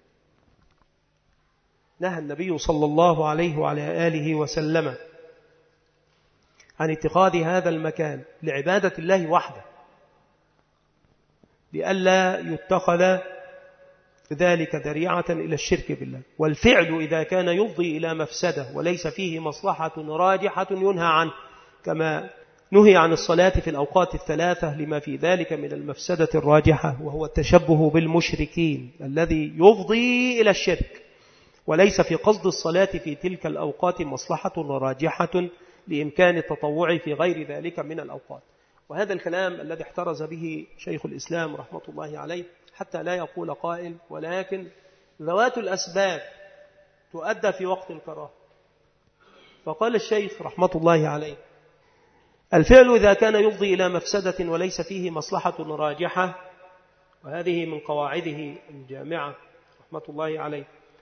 نهى النبي صلى الله عليه وعلى آله وسلم عن اتخاذ هذا المكان لعبادة الله وحده لئلا يتخذ ذلك ذريعة إلى الشرك بالله. والفعل إذا كان يفضي إلى مفسدة وليس فيه مصلحة راجحة ينهى عنه، كما نهي عن الصلاة في الأوقات الثلاثة لما في ذلك من المفسدة الراجحة، وهو التشبه بالمشركين الذي يفضي إلى الشرك، وليس في قصد الصلاة في تلك الأوقات مصلحة راجحة لإمكان التطوع في غير ذلك من الأوقات. وهذا الكلام الذي احترز به شيخ الإسلام رحمة الله عليه حتى لا يقول قائل ولكن ذوات الأسباب تؤدى في وقت الكراهة. فقال الشيخ رحمة الله عليه: الفعل إذا كان يفضي إلى مفسدة وليس فيه مصلحة راجحة، وهذه من قواعده الجامعة رحمة الله عليه،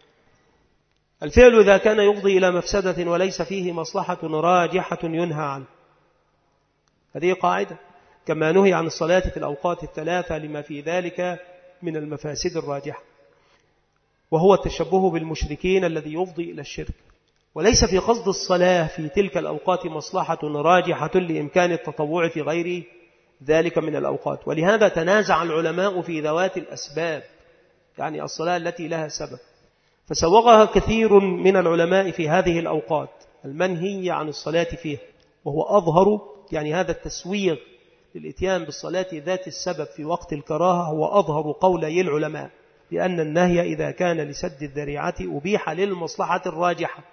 الفعل إذا كان يفضي إلى مفسدة وليس فيه مصلحة راجحة ينهى عنه. هذه قاعدة، كما نهي عن الصلاة في الأوقات الثلاثة لما في ذلك من المفاسد الراجحة، وهو التشبه بالمشركين الذي يفضي إلى الشرك، وليس في قصد الصلاة في تلك الأوقات مصلحة راجحة لإمكان التطوع في غير ذلك من الأوقات. ولهذا تنازع العلماء في ذوات الأسباب، يعني الصلاة التي لها سبب، فسوغها كثير من العلماء في هذه الأوقات المنهي عن الصلاة فيها، وهو أظهر، يعني هذا التسويغ للإتيان بالصلاة ذات السبب في وقت الكراهة هو أظهر قولي العلماء، لأن النهي إذا كان لسد الذريعة أبيح للمصلحة الراجحة.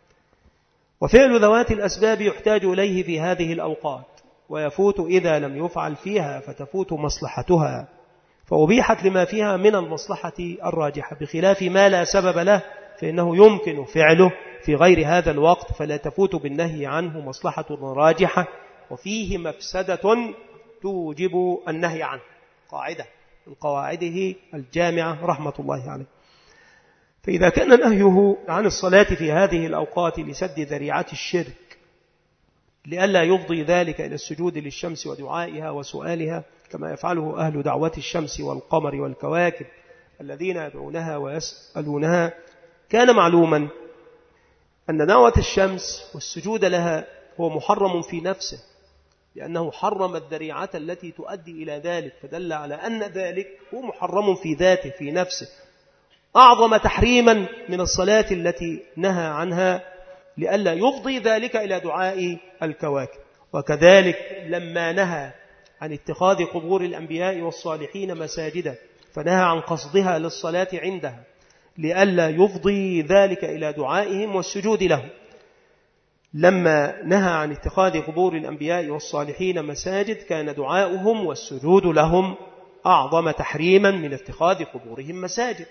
وفعل ذوات الأسباب يحتاج إليه في هذه الأوقات، ويفوت إذا لم يفعل فيها فتفوت مصلحتها، فأبيحت لما فيها من المصلحة الراجحة، بخلاف ما لا سبب له فإنه يمكن فعله في غير هذا الوقت فلا تفوت بالنهي عنه مصلحة راجحة وفيه مفسدة توجب النهي عنه. قاعدة من قواعده الجامعة رحمة الله عليه. فإذا كان نهيه عن الصلاة في هذه الأوقات لسد ذريعة الشرك لئلا يفضي ذلك إلى السجود للشمس ودعائها وسؤالها كما يفعله أهل دعوة الشمس والقمر والكواكب الذين يدعونها ويسألونها، كان معلوما أن دعوة الشمس والسجود لها هو محرم في نفسه، لأنه حرم الذريعة التي تؤدي إلى ذلك، فدل على أن ذلك هو محرم في ذاته في نفسه أعظم تحريما من الصلاة التي نهى عنها لئلا يفضي ذلك إلى دعاء الكواكب. وكذلك لما نهى عن اتخاذ قبور الأنبياء والصالحين مساجدا فنهى عن قصدها للصلاة عندها لئلا يفضي ذلك إلى دعائهم والسجود لهم. لما نهى عن اتخاذ قبور الأنبياء والصالحين مساجد كان دعاؤهم والسجود لهم أعظم تحريما من اتخاذ قبورهم مساجد،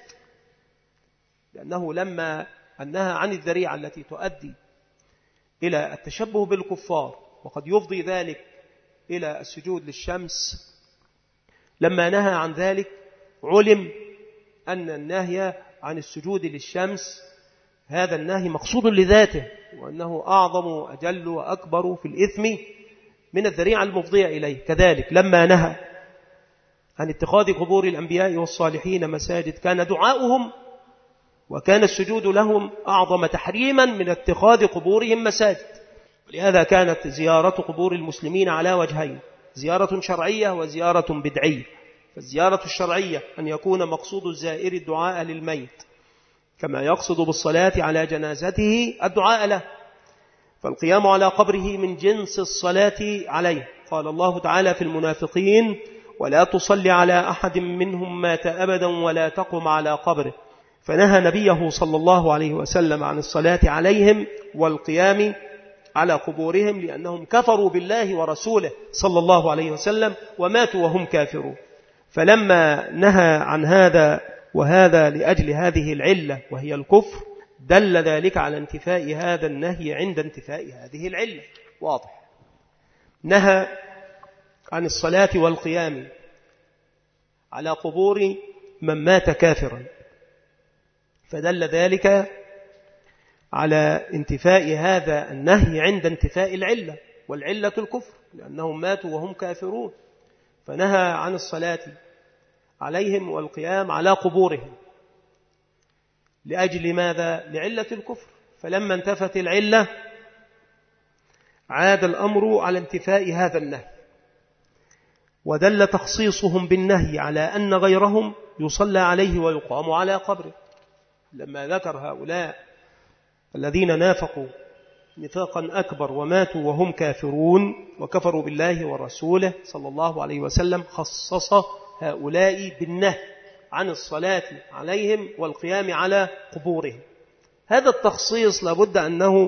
لأنه لما نهى عن الذريعة التي تؤدي إلى التشبه بالكفار وقد يفضي ذلك إلى السجود للشمس، لما نهى عن ذلك علم أن النهي عن السجود للشمس هذا النهي مقصود لذاته، وأنه أعظم وأجل وأكبر في الإثم من الذريعة المفضية إليه. كذلك لما نهى عن اتخاذ قبور الأنبياء والصالحين مساجد كان دعاؤهم وكان السجود لهم أعظم تحريما من اتخاذ قبورهم مساجد، لهذا كانت زيارة قبور المسلمين على وجهين: زيارة شرعية وزيارة بدعية. فالزيارة الشرعية أن يكون مقصود الزائر الدعاء للميت، كما يقصد بالصلاة على جنازته الدعاء له، فالقيام على قبره من جنس الصلاة عليه. قال الله تعالى في المنافقين: ولا تصلي على أحد منهم مات أبدا ولا تقم على قبره. فنهى نبيه صلى الله عليه وسلم عن الصلاة عليهم والقيام على قبورهم، لأنهم كفروا بالله ورسوله صلى الله عليه وسلم وماتوا وهم كافرون. فلما نهى عن هذا، وهذا لأجل هذه العلة وهي الكفر، دل ذلك على انتفاء هذا النهي عند انتفاء هذه العلة. واضح. نهى عن الصلاة والقيام على قبور من مات كافرا، فدل ذلك على انتفاء هذا النهي عند انتفاء العلة، والعلة الكفر، لأنهم ماتوا وهم كافرون. فنهى عن الصلاة عليهم والقيام على قبورهم لأجل ماذا؟ لعلة الكفر. فلما انتفت العلة عاد الأمر على انتفاء هذا النهي، ودل تخصيصهم بالنهي على أن غيرهم يصلى عليه ويقام على قبره. لما ذكر هؤلاء الذين نافقوا نفاقا أكبر وماتوا وهم كافرون وكفروا بالله ورسوله صلى الله عليه وسلم، خصص هؤلاء بالنهي عن الصلاة عليهم والقيام على قبورهم. هذا التخصيص لابد أنه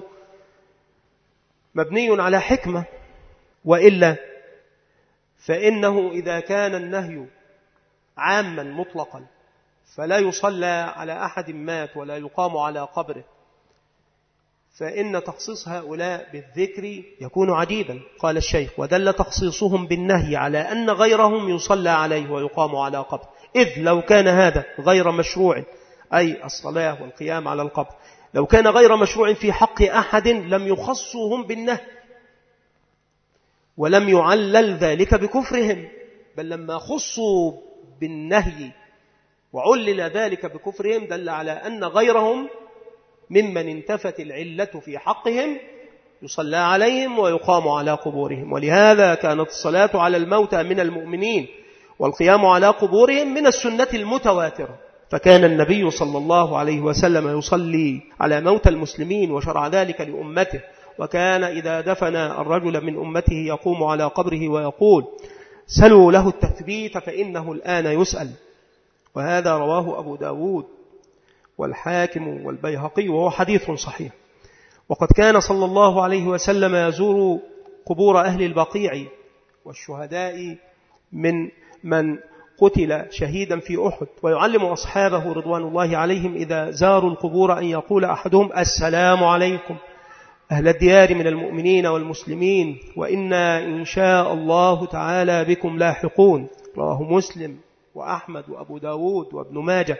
مبني على حكمة، وإلا فإنه إذا كان النهي عاما مطلقا فلا يصلى على أحد مات ولا يقام على قبره، فإن تخصيص هؤلاء بالذكر يكون عجيبا. قال الشيخ: ودل تخصيصهم بالنهي على أن غيرهم يصلى عليه ويقام على قبر، إذ لو كان هذا غير مشروع، أي الصلاة والقيام على القبر، لو كان غير مشروع في حق أحد لم يخصوهم بالنهي ولم يعلل ذلك بكفرهم، بل لما خصوا بالنهي وعلل ذلك بكفرهم دل على أن غيرهم ممن انتفت العلة في حقهم يصلى عليهم ويقام على قبورهم. ولهذا كانت الصلاة على الموتى من المؤمنين والقيام على قبورهم من السنة المتواترة. فكان النبي صلى الله عليه وسلم يصلي على موتى المسلمين وشرع ذلك لأمته، وكان إذا دفن الرجل من أمته يقوم على قبره ويقول: سلوا له التثبيت فإنه الآن يسأل. وهذا رواه أبو داود والحاكم والبيهقي وهو حديث صحيح. وقد كان صلى الله عليه وسلم يزور قبور أهل البقيع والشهداء من قتل شهيدا في أحد، ويعلم أصحابه رضوان الله عليهم إذا زاروا القبور أن يقول أحدهم: السلام عليكم أهل الديار من المؤمنين والمسلمين، وإنا إن شاء الله تعالى بكم لاحقون. رواه مسلم وأحمد وأبو داود وابن ماجه.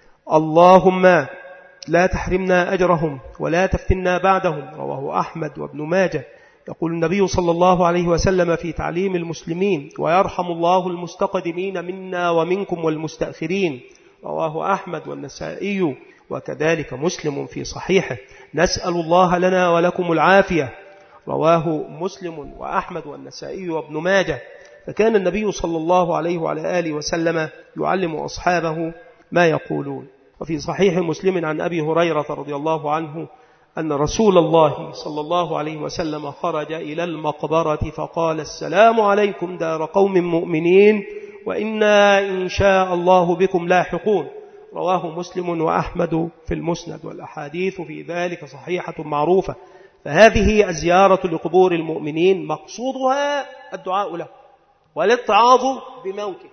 اللهم لا تحرمنا أجرهم ولا تفتنا بعدهم. رواه أحمد وابن ماجه. يقول النبي صلى الله عليه وسلم في تعليم المسلمين: ويرحم الله المستقدمين منا ومنكم والمستأخرين. رواه أحمد والنسائي وكذلك مسلم في صحيحه. نسأل الله لنا ولكم العافية. رواه مسلم وأحمد والنسائي وابن ماجه. فكان النبي صلى الله عليه وعلى آله وسلم يعلم أصحابه ما يقولون. وفي صحيح مسلم عن أبي هريرة رضي الله عنه أن رسول الله صلى الله عليه وسلم خرج إلى المقبرة فقال: السلام عليكم دار قوم مؤمنين وإنا إن شاء الله بكم لاحقون. رواه مسلم وأحمد في المسند، والأحاديث في ذلك صحيحة معروفة. فهذه الزيارة لقبور المؤمنين مقصودها الدعاء له والاتعاظ بموته.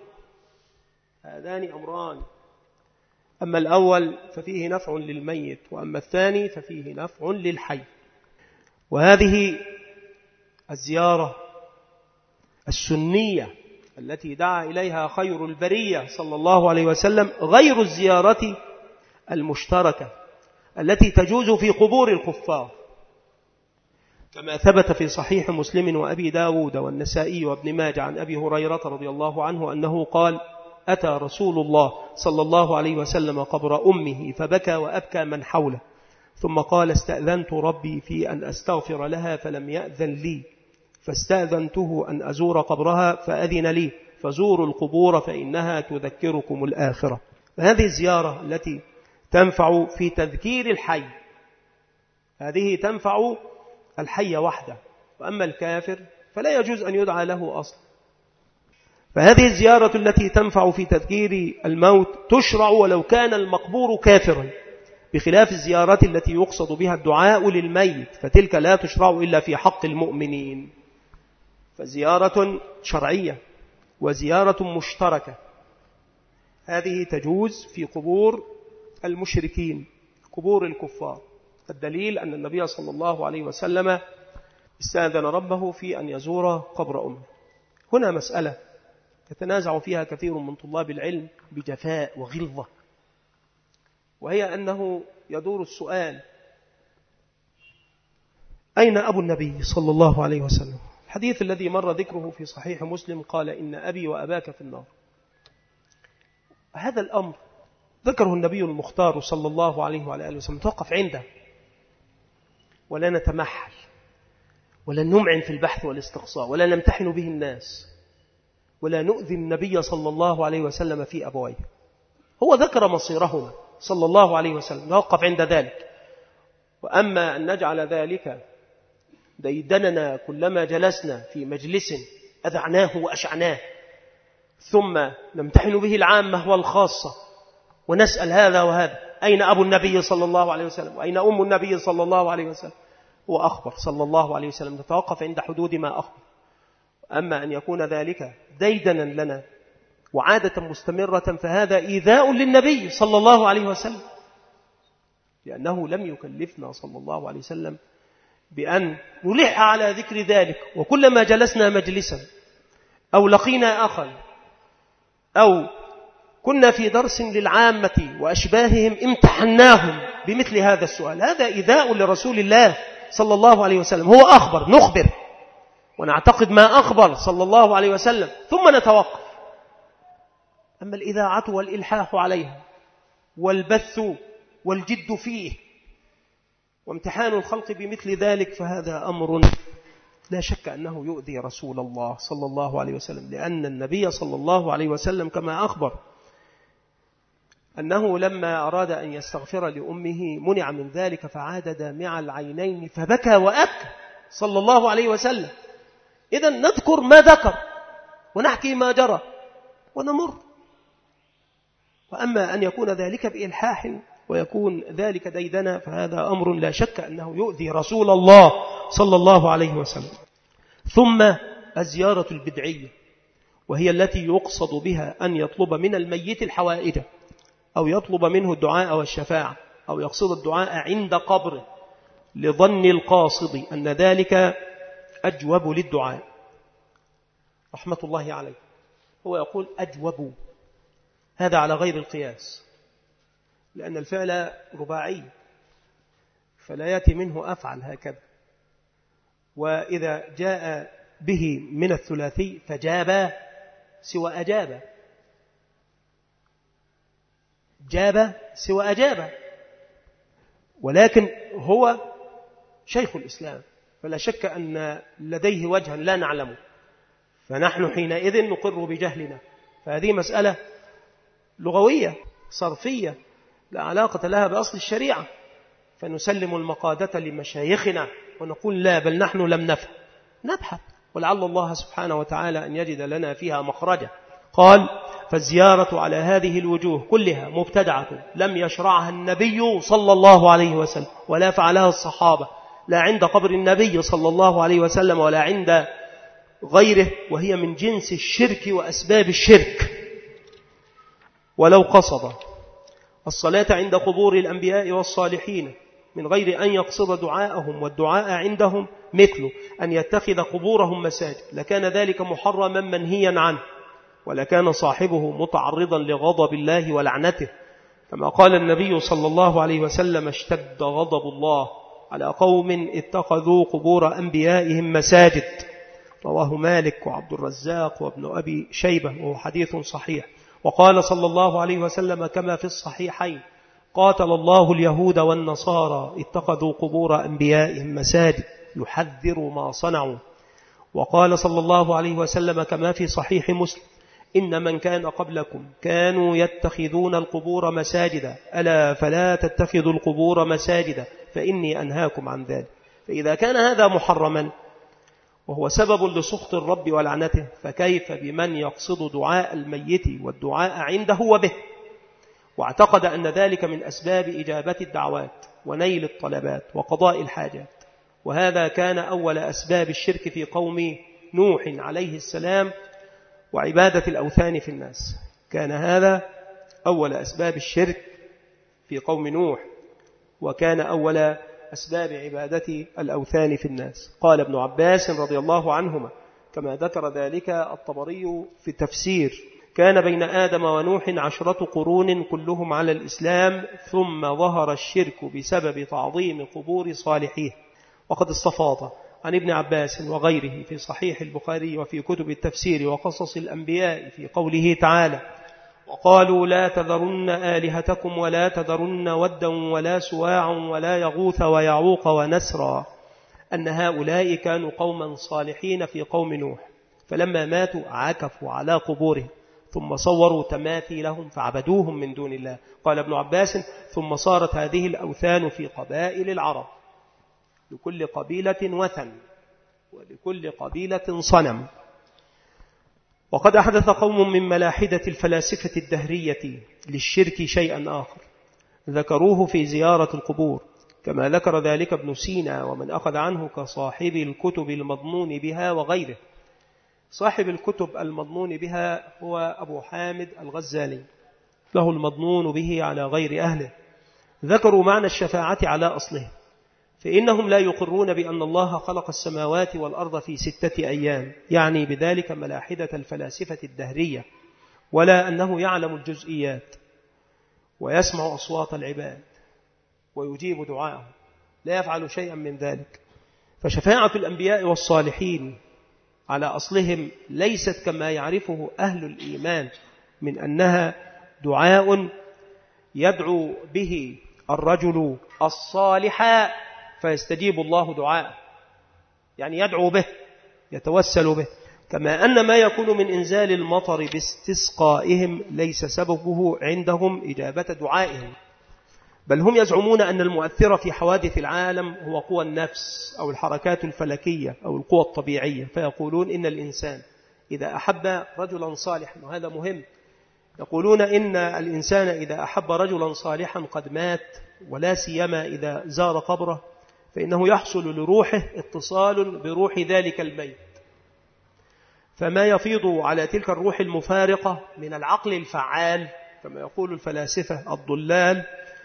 هذان أمران: أما الأول ففيه نفع للميت، وأما الثاني ففيه نفع للحي. وهذه الزيارة السنية التي دعا إليها خير البرية صلى الله عليه وسلم غير الزيارة المشتركة التي تجوز في قبور الكفار، كما ثبت في صحيح مسلم وأبي داود والنسائي وابن ماجه عن أبي هريرة رضي الله عنه أنه قال: أتى رسول الله صلى الله عليه وسلم قبر أمه فبكى وأبكى من حوله، ثم قال استأذنت ربي في أن أستغفر لها فلم يأذن لي، فاستأذنته أن أزور قبرها فأذن لي، فزوروا القبور فإنها تذكركم الآخرة. هذه الزيارة التي تنفع في تذكير الحي، هذه تنفع الحي وحده، وأما الكافر فلا يجوز أن يدعى له أصلا. فهذه الزيارة التي تنفع في تذكير الموت تشرع ولو كان المقبور كافرا، بخلاف الزيارات التي يقصد بها الدعاء للميت، فتلك لا تشرع إلا في حق المؤمنين. فزيارة شرعية وزيارة مشتركة هذه تجوز في قبور المشركين، قبور الكفار. الدليل أن النبي صلى الله عليه وسلم استأذن ربه في أن يزور قبر أمه. هنا مسألة يتنازع فيها كثير من طلاب العلم بجفاء وغلظة، وهي أنه يدور السؤال: أين أبو النبي صلى الله عليه وسلم؟ الحديث الذي مر ذكره في صحيح مسلم قال: إن أبي وأباك في النار. هذا الأمر ذكره النبي المختار صلى الله عليه وعلى آله وسلم، توقف عنده ولا نتمحل ولا نمعن في البحث والاستقصاء ولا نمتحن به الناس ولا نؤذي النبي صلى الله عليه وسلم في أبويه. هو ذكر مصيرهما صلى الله عليه وسلم، نوقف عند ذلك. وأما أن نجعل ذلك ديدننا كلما جلسنا في مجلس أذعناه وأشعناه، ثم نمتحن به العامة والخاصة ونسأل هذا وهذا: أين أبو النبي صلى الله عليه وسلم؟ وأين أم النبي صلى الله عليه وسلم؟ هو أخبر صلى الله عليه وسلم، نتوقف عند حدود ما أخبر. أما أن يكون ذلك ديدنا لنا وعادة مستمرة فهذا إيذاء للنبي صلى الله عليه وسلم، لأنه لم يكلفنا صلى الله عليه وسلم بأن نلح على ذكر ذلك. وكلما جلسنا مجلسا أو لقينا أخا أو كنا في درس للعامة وأشباههم امتحناهم بمثل هذا السؤال، هذا إيذاء لرسول الله صلى الله عليه وسلم. هو أخبر، نخبر ونعتقد ما أخبر صلى الله عليه وسلم ثم نتوقف. أما الإذاعة والإلحاح عليها والبث والجد فيه وامتحان الخلق بمثل ذلك فهذا أمر لا شك أنه يؤذي رسول الله صلى الله عليه وسلم، لأن النبي صلى الله عليه وسلم كما أخبر أنه لما أراد أن يستغفر لأمه منع من ذلك فعاد دامع العينين فبكى وأبكى صلى الله عليه وسلم. إذن نذكر ما ذكر ونحكي ما جرى ونمر. وأما أن يكون ذلك بإلحاح ويكون ذلك ديدنا فهذا أمر لا شك أنه يؤذي رسول الله صلى الله عليه وسلم. ثم الزيارة البدعية، وهي التي يقصد بها أن يطلب من الميت الحوائج أو يطلب منه الدعاء والشفاعة أو يقصد الدعاء عند قبره لظن القاصد أن ذلك أجوب للدعاء رحمة الله عليه. هو يقول أجوب، هذا على غير القياس، لأن الفعل رباعي فلا يأتي منه أفعل هكذا. وإذا جاء به من الثلاثي فجاب سوى أجاب، جاب سوى أجاب. ولكن هو شيخ الإسلام فلا شك أن لديه وجها لا نعلمه، فنحن حينئذ نقر بجهلنا. فهذه مسألة لغوية صرفية لا علاقة لها بأصل الشريعة، فنسلم المقادة لمشايخنا ونقول لا، بل نحن لم نفهم، نبحث ولعل الله سبحانه وتعالى أن يجد لنا فيها مخرجا. قال: فالزيارة على هذه الوجوه كلها مبتدعة لم يشرعها النبي صلى الله عليه وسلم ولا فعلها الصحابة، لا عند قبر النبي صلى الله عليه وسلم ولا عند غيره، وهي من جنس الشرك وأسباب الشرك. ولو قصد الصلاة عند قبور الأنبياء والصالحين من غير أن يقصد دعاءهم والدعاء عندهم، مثل أن يتخذ قبورهم مساجد، لكان ذلك محرما منهيا عنه، ولكان صاحبه متعرضا لغضب الله ولعنته، كما قال النبي صلى الله عليه وسلم: اشتد غضب الله على قوم اتخذوا قبور أنبيائهم مساجد. رواه مالك وعبد الرزاق وابن أبي شيبة وهو حديث صحيح. وقال صلى الله عليه وسلم كما في الصحيحين: قاتل الله اليهود والنصارى اتخذوا قبور أنبيائهم مساجد يحذر ما صنعوا. وقال صلى الله عليه وسلم كما في صحيح مسلم: إن من كان قبلكم كانوا يتخذون القبور مساجدا، ألا فلا تتخذوا القبور مساجدا فإني أنهاكم عن ذلك. فإذا كان هذا محرما وهو سبب لسخط الرب ولعنته، فكيف بمن يقصد دعاء الميت والدعاء عنده وبه، واعتقد أن ذلك من أسباب إجابة الدعوات ونيل الطلبات وقضاء الحاجات. وهذا كان أول أسباب الشرك في قوم نوح عليه السلام وعبادة الأوثان في الناس. كان هذا أول أسباب الشرك في قوم نوح، وكان أول أسباب عبادة الأوثان في الناس. قال ابن عباس رضي الله عنهما كما ذكر ذلك الطبري في التفسير: كان بين آدم ونوح 10 قرون كلهم على الإسلام، ثم ظهر الشرك بسبب تعظيم قبور صالحيه. وقد استفاض عن ابن عباس وغيره في صحيح البخاري وفي كتب التفسير وقصص الأنبياء في قوله تعالى: وقالوا لا تذرن آلهتكم ولا تذرن ودا ولا سواعا ولا يغوث ويعوق ونسرا، أن هؤلاء كانوا قوما صالحين في قوم نوح، فلما ماتوا عكفوا على قبورهم ثم صوروا تماثيلهم فعبدوهم من دون الله. قال ابن عباس: ثم صارت هذه الأوثان في قبائل العرب، لكل قبيلة وثن ولكل قبيلة صنم. وقد أحدث قوم من ملاحدة الفلاسفة الدهرية للشرك شيئا آخر ذكروه في زيارة القبور، كما ذكر ذلك ابن سينا ومن أخذ عنه كصاحب الكتب المضمون بها وغيره. صاحب الكتب المضمون بها هو أبو حامد الغزالي، له المضمون به على غير أهله. ذكروا معنى الشفاعة على أصله، فإنهم لا يقرون بأن الله خلق السماوات والأرض في 6 أيام، يعني بذلك ملاحدة الفلاسفة الدهرية، ولا أنه يعلم الجزئيات ويسمع أصوات العباد ويجيب دعاءهم، لا يفعل شيئا من ذلك. فشفاعة الأنبياء والصالحين على أصلهم ليست كما يعرفه أهل الإيمان من أنها دعاء يدعو به الرجل الصالح فيستجيب الله دعاءه، يعني يدعو به يتوسل به، كما أن ما يكون من إنزال المطر باستسقائهم ليس سببه عندهم إجابة دعائهم، بل هم يزعمون أن المؤثر في حوادث العالم هو قوى النفس أو الحركات الفلكية أو القوى الطبيعية. فيقولون إن الإنسان إذا أحب رجلا صالحا، وهذا مهم، يقولون إن الإنسان إذا أحب رجلا صالحا قد مات، ولا سيما إذا زار قبره، فإنه يحصل لروحه اتصال بروح ذلك الميت، فما يفيض على تلك الروح المفارقة من العقل الفعال كما يقول الفلاسفة الضلال،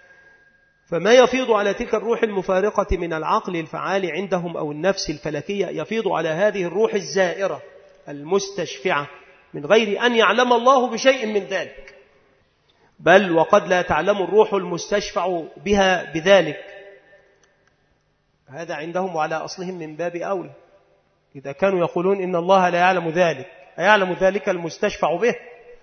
فما يفيض على تلك الروح المفارقة من العقل الفعال عندهم أو النفس الفلكية يفيض على هذه الروح الزائرة المستشفعة من غير أن يعلم الله بشيء من ذلك، بل وقد لا تعلم الروح المستشفع بها بذلك. هذا عندهم وعلى أصلهم من باب أولى. إذا كانوا يقولون إن الله لا يعلم ذلك، أيعلم ذلك المستشفع به؟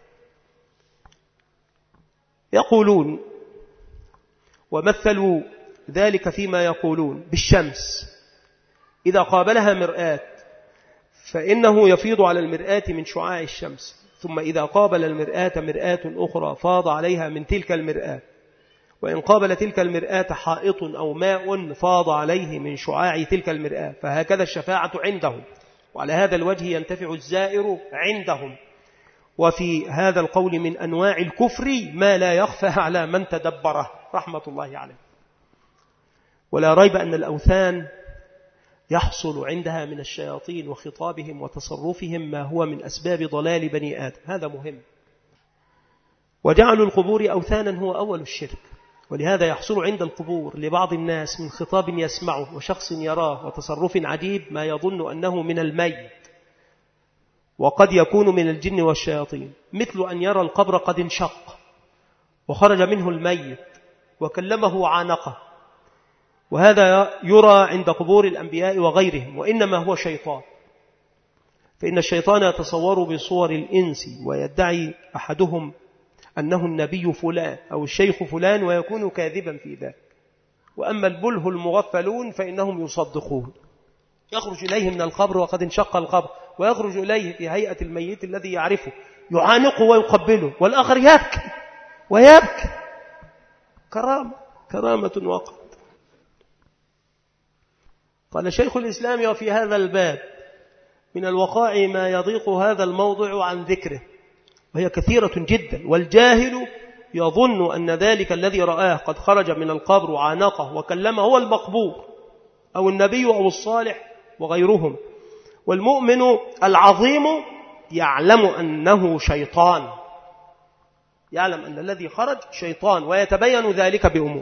يقولون ومثلوا ذلك فيما يقولون بالشمس إذا قابلها مرآة، فإنه يفيض على المرآة من شعاع الشمس، ثم إذا قابل المرآة مرآة أخرى فاض عليها من تلك المرآة، وإن قابل تلك المرآة حائط أو ماء فاض عليه من شعاع تلك المرآة. فهكذا الشفاعة عندهم، وعلى هذا الوجه ينتفع الزائر عندهم. وفي هذا القول من أنواع الكفر ما لا يخفى على من تدبره رحمة الله عليه. ولا ريب أن الأوثان يحصل عندها من الشياطين وخطابهم وتصرفهم ما هو من أسباب ضلال بني آدم، هذا مهم. وجعل القبور أوثانا هو أول الشرك، ولهذا يحصل عند القبور لبعض الناس من خطاب يسمعه وشخص يراه وتصرف عجيب ما يظن أنه من الميت، وقد يكون من الجن والشياطين، مثل أن يرى القبر قد انشق وخرج منه الميت وكلمه عانقه، وهذا يرى عند قبور الأنبياء وغيرهم، وإنما هو شيطان، فإن الشيطان يتصور بصور الإنس، ويدعي أحدهم أنه النبي فلان أو الشيخ فلان ويكون كاذبا في ذلك. وأما البله المغفلون فإنهم يصدقون، يخرج إليه من القبر وقد انشق القبر، ويخرج إليه في هيئة الميت الذي يعرفه يعانقه ويقبله، والآخر يبكي ويبكي. كرامة وقت. قال شيخ الإسلام: وفي هذا الباب من الوقائع ما يضيق هذا الموضع عن ذكره، وهي كثيرة جدا، والجاهل يظن أن ذلك الذي رآه قد خرج من القبر وعانقه وكلمه هو المقبور أو النبي أو الصالح وغيرهم، والمؤمن العظيم يعلم أنه شيطان، يعلم أن الذي خرج شيطان، ويتبين ذلك بأمور.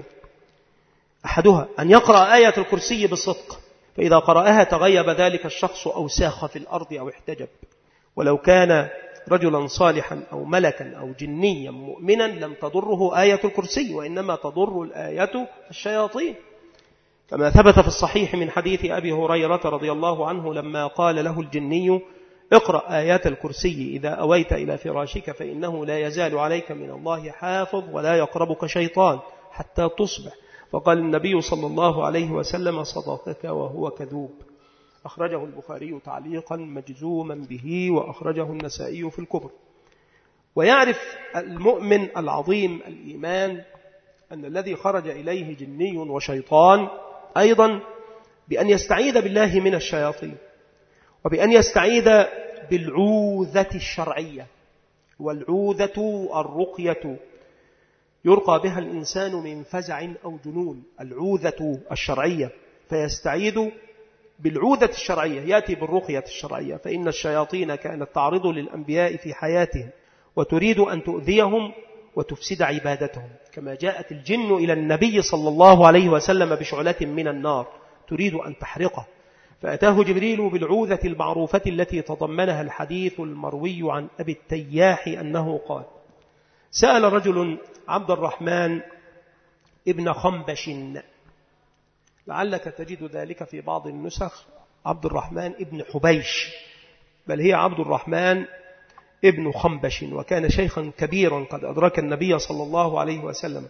أحدها أن يقرأ آية الكرسي بالصدق، فإذا قرأها تغيب ذلك الشخص أو ساخ في الأرض أو احتجب، ولو كان رجلا صالحا أو ملكا أو جنيا مؤمنا لم تضره آية الكرسي، وإنما تضر الآية الشياطين، كما ثبت في الصحيح من حديث أبي هريرة رضي الله عنه لما قال له الجني: اقرأ آيات الكرسي إذا أويت إلى فراشك فإنه لا يزال عليك من الله حافظ ولا يقربك شيطان حتى تصبح. فقال النبي صلى الله عليه وسلم: صدقك وهو كذوب. أخرجه البخاري تعليقا مجزوما به، وأخرجه النسائي في الكبر. ويعرف المؤمن العظيم الإيمان أن الذي خرج إليه جني وشيطان أيضا بأن يستعيذ بالله من الشياطين، وبأن يستعيذ بالعوذة الشرعية. والعوذة الرقية يرقى بها الإنسان من فزع أو جنون، العوذة الشرعية، فيستعيذ بالعوذة الشرعية، يأتي بالرقية الشرعية، فإن الشياطين كانت تعرض للأنبياء في حياتهم وتريد أن تؤذيهم وتفسد عبادتهم، كما جاءت الجن إلى النبي صلى الله عليه وسلم بشعلة من النار تريد أن تحرقه، فأتاه جبريل بالعوذة المعروفة التي تضمنها الحديث المروي عن أبي التياح أنه قال: سأل رجل عبد الرحمن ابن خنبش، لعلك تجد ذلك في بعض النسخ عبد الرحمن ابن حبيش، بل هي عبد الرحمن ابن خنبش، وكان شيخا كبيرا قد أدرك النبي صلى الله عليه وسلم.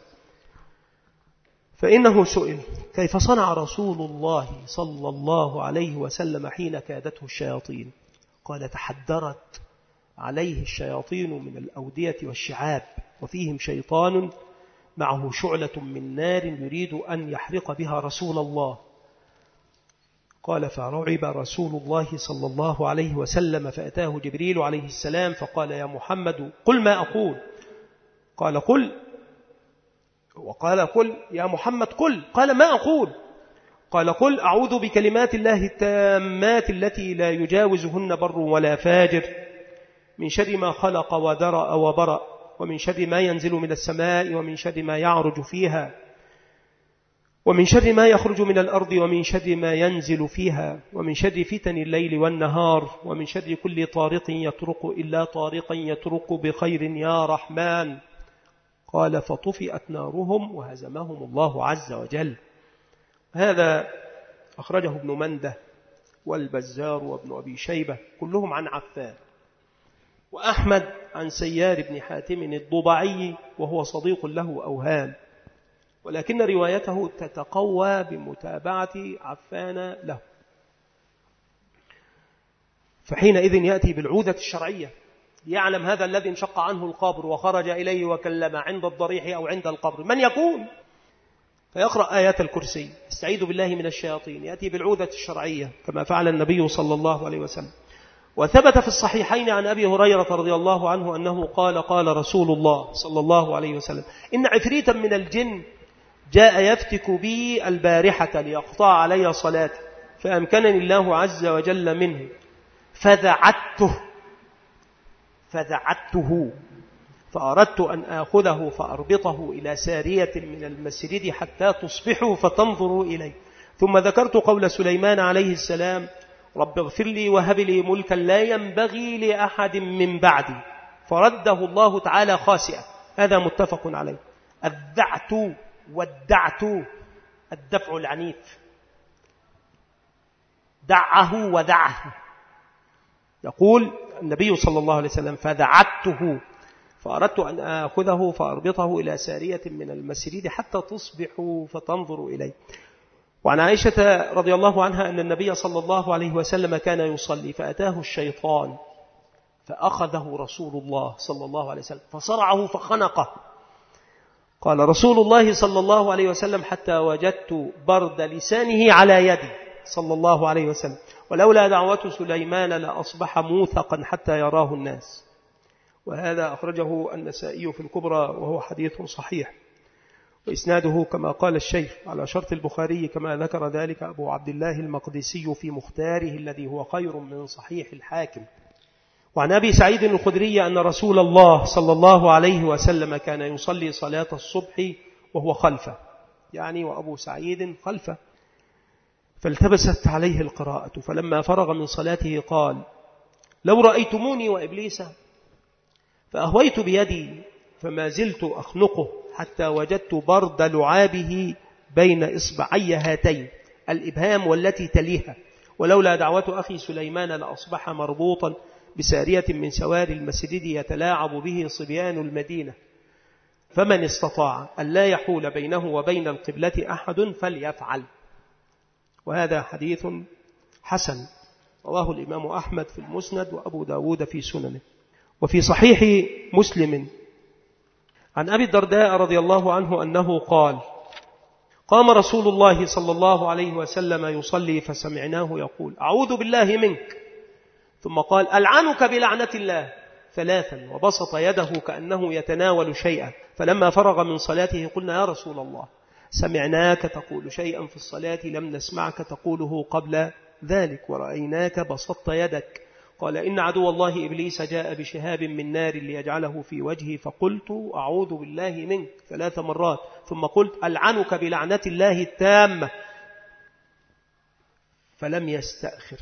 فإنه سئل: كيف صنع رسول الله صلى الله عليه وسلم حين كادته الشياطين؟ قال: تحدرت عليه الشياطين من الأودية والشعاب، وفيهم شيطان معه شعلة من نار يريد أن يحرق بها رسول الله. قال: فرعب رسول الله صلى الله عليه وسلم، فأتاه جبريل عليه السلام فقال: يا محمد قل ما أقول. قال: قل. وقال: قل يا محمد قل. قال: ما أقول؟ قال: قل أعوذ بكلمات الله التامات التي لا يجاوزهن بر ولا فاجر، من شر ما خلق ودرأ وبرأ، ومن شر ما ينزل من السماء، ومن شر ما يعرج فيها، ومن شر ما يخرج من الأرض، ومن شر ما ينزل فيها، ومن شر فتن الليل والنهار، ومن شر كل طارق يطرق إلا طارقا يطرق بخير يا رحمن. قال: فطفئت نارهم وهزمهم الله عز وجل. هذا أخرجه ابن منده والبزار وابن أبي شيبة كلهم عن عفان، وأحمد عن سيار بن حاتم الضبعي، وهو صديق له أوهام، ولكن روايته تتقوى بمتابعة عفان له. فحينئذ يأتي بالعوذة الشرعية، يعلم هذا الذي انشق عنه القبر وخرج إليه وكلم عند الضريح أو عند القبر من يكون، فيقرأ آيات الكرسي، استعيذ بالله من الشياطين، يأتي بالعوذة الشرعية كما فعل النبي صلى الله عليه وسلم. وثبت في الصحيحين عن أبي هريرة رضي الله عنه أنه قال: قال رسول الله صلى الله عليه وسلم: إن عفريتا من الجن جاء يفتك بي البارحة ليقطع علي صلاتي، فأمكنني الله عز وجل منه، فذعته فأردت أن آخذه فأربطه إلى سارية من المسجد حتى تصبحوا فتنظروا إليه. ثم ذكرت قول سليمان عليه السلام: رب اغفر لي وهب لي ملكا لا ينبغي لأحد من بعدي، فرده الله تعالى خاسئا. هذا متفق عليه. الذعت والدعت الدفع العنيف، دعه ودعه. يقول النبي صلى الله عليه وسلم: فذعته فأردت أن آخذه فأربطه إلى سارية من المسريد حتى تصبح فتنظر إليه. وعن عائشة رضي الله عنها أن النبي صلى الله عليه وسلم كان يصلي فأتاه الشيطان فأخذه رسول الله صلى الله عليه وسلم فصرعه فخنقه. قال رسول الله صلى الله عليه وسلم حتى وجدت برد لسانه على يدي صلى الله عليه وسلم، ولولا دعوة سليمان لأصبح موثقا حتى يراه الناس. وهذا أخرجه النسائي في الكبرى وهو حديث صحيح، وإسناده كما قال الشيخ على شرط البخاري، كما ذكر ذلك أبو عبد الله المقدسي في مختاره الذي هو خير من صحيح الحاكم. وعن أبي سعيد الخدري أن رسول الله صلى الله عليه وسلم كان يصلي صلاة الصبح وهو خلفه، يعني وأبو سعيد خلفه، فالتبست عليه القراءة، فلما فرغ من صلاته قال: لو رأيتموني وإبليس فأهويت بيدي فما زلت أخنقه حتى وجدت برد لعابه بين إصبعي هاتين الإبهام والتي تليها، ولولا دعوة أخي سليمان لأصبح مربوطا بسارية من سوار المسجد يتلاعب به صبيان المدينة، فمن استطاع أن لا يحول بينه وبين القبلة أحد فليفعل. وهذا حديث حسن رواه الإمام أحمد في المسند وأبو داود في سننه. وفي صحيح مسلم عن أبي الدرداء رضي الله عنه أنه قال: قام رسول الله صلى الله عليه وسلم يصلي فسمعناه يقول: أعوذ بالله منك، ثم قال: ألعنك بلعنة الله 3، وبسط يده كأنه يتناول شيئا، فلما فرغ من صلاته قلنا: يا رسول الله سمعناك تقول شيئا في الصلاة لم نسمعك تقوله قبل ذلك، ورأيناك بسطت يدك. قال: إن عدو الله إبليس جاء بشهاب من نار ليجعله في وجهي، فقلت أعوذ بالله منك 3 مرات، ثم قلت: ألعنك بلعنة الله التامة، فلم يستأخر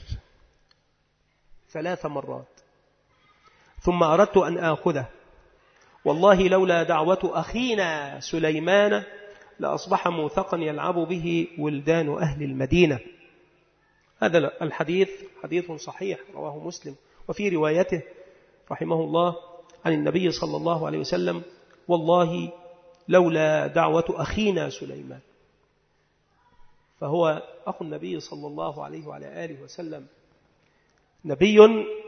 3 مرات، ثم أردت أن آخذه، والله لولا دعوة أخينا سليمان لأصبح موثقا يلعب به ولدان أهل المدينة. هذا الحديث حديث صحيح رواه مسلم، وفي روايته رحمه الله عن النبي صلى الله عليه وسلم: والله لولا دعوة أخينا سليمان. فهو أخو النبي صلى الله عليه وعلى آله وسلم نبي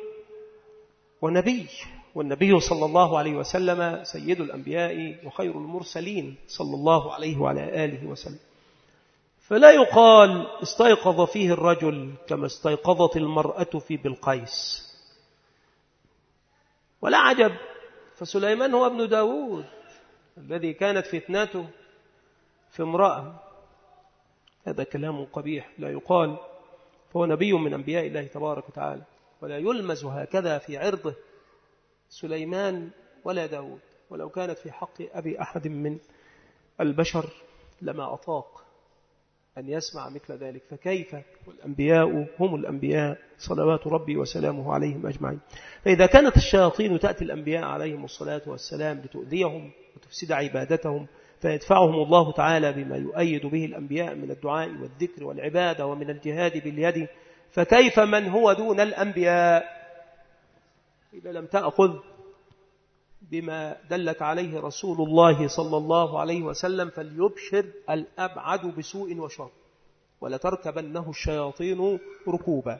ونبي، والنبي صلى الله عليه وسلم سيد الأنبياء وخير المرسلين صلى الله عليه وعلى آله وسلم. فلا يقال استيقظ فيه الرجل كما استيقظت المرأة في بلقيس، ولا عجب، فسليمان هو ابن داود الذي كانت فتنته في امرأة. هذا كلام قبيح لا يقال، فهو نبي من أنبياء الله تبارك وتعالى، ولا يلمز هكذا في عرضه سليمان ولا داود، ولو كانت في حق أبي أحد من البشر لما أطاق أن يسمع مثل ذلك، فكيف والأنبياء هم الأنبياء صلوات ربي وسلامه عليهم أجمعين. فإذا كانت الشياطين تأتي الأنبياء عليهم الصلاة والسلام لتؤذيهم وتفسد عبادتهم، فيدفعهم الله تعالى بما يؤيد به الأنبياء من الدعاء والذكر والعبادة ومن الجهاد باليد، فكيف من هو دون الأنبياء؟ إذا لم تأخذ بما دلك عليه رسول الله صلى الله عليه وسلم فليبشر الأبعد بسوء وشر، ولتركبنه الشياطين ركوبا.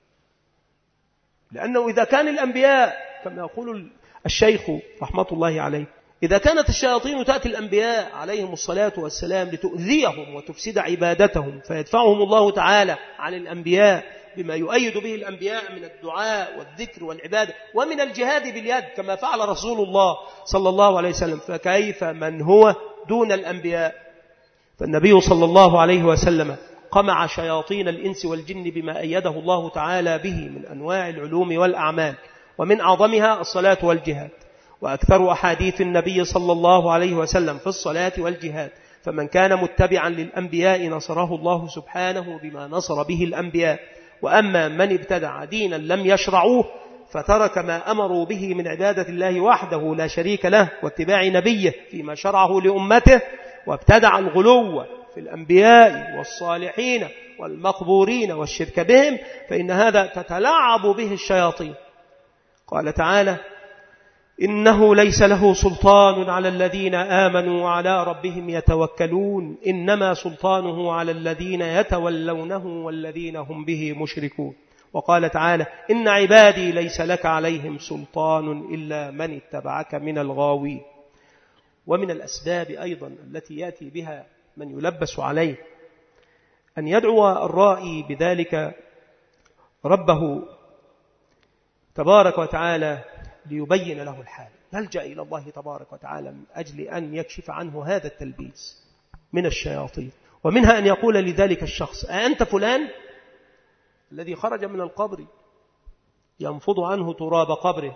لأنه إذا كان الأنبياء كما يقول الشيخ رحمة الله عليه، إذا كانت الشياطين تأتي الأنبياء عليهم الصلاة والسلام لتؤذيهم وتفسد عبادتهم، فيدفعهم الله تعالى عن الأنبياء بما يؤيد به الأنبياء من الدعاء والذكر والعبادة ومن الجهاد باليد كما فعل رسول الله صلى الله عليه وسلم، فكيف من هو دون الأنبياء؟ فالنبي صلى الله عليه وسلم قمع شياطين الإنس والجن بما أيده الله تعالى به من أنواع العلوم والأعمال، ومن أعظمها الصلاة والجهاد. وأكثر أحاديث النبي صلى الله عليه وسلم في الصلاة والجهاد، فمن كان متبعا للأنبياء نصره الله سبحانه بما نصر به الأنبياء. وأما من ابتدع دينا لم يشرعوه فترك ما أمروا به من عبادة الله وحده لا شريك له واتباع نبيه فيما شرعه لأمته، وابتدع الغلو في الأنبياء والصالحين والمقبورين والشرك بهم، فإن هذا تتلاعب به الشياطين. قال تعالى: إنه ليس له سلطان على الذين آمنوا وعلى ربهم يتوكلون إنما سلطانه على الذين يتولونه والذين هم به مشركون. وقال تعالى إن عبادي ليس لك عليهم سلطان إلا من اتبعك من الغاوين. ومن الأسباب أيضا التي يأتي بها من يلبس عليه أن يدعو الرائي بذلك ربه تبارك وتعالى ليبين له الحال، يلجأ إلى الله تبارك وتعالى من أجل أن يكشف عنه هذا التلبيس من الشياطين. ومنها أن يقول لذلك الشخص أأنت فلان الذي خرج من القبر ينفض عنه تراب قبره،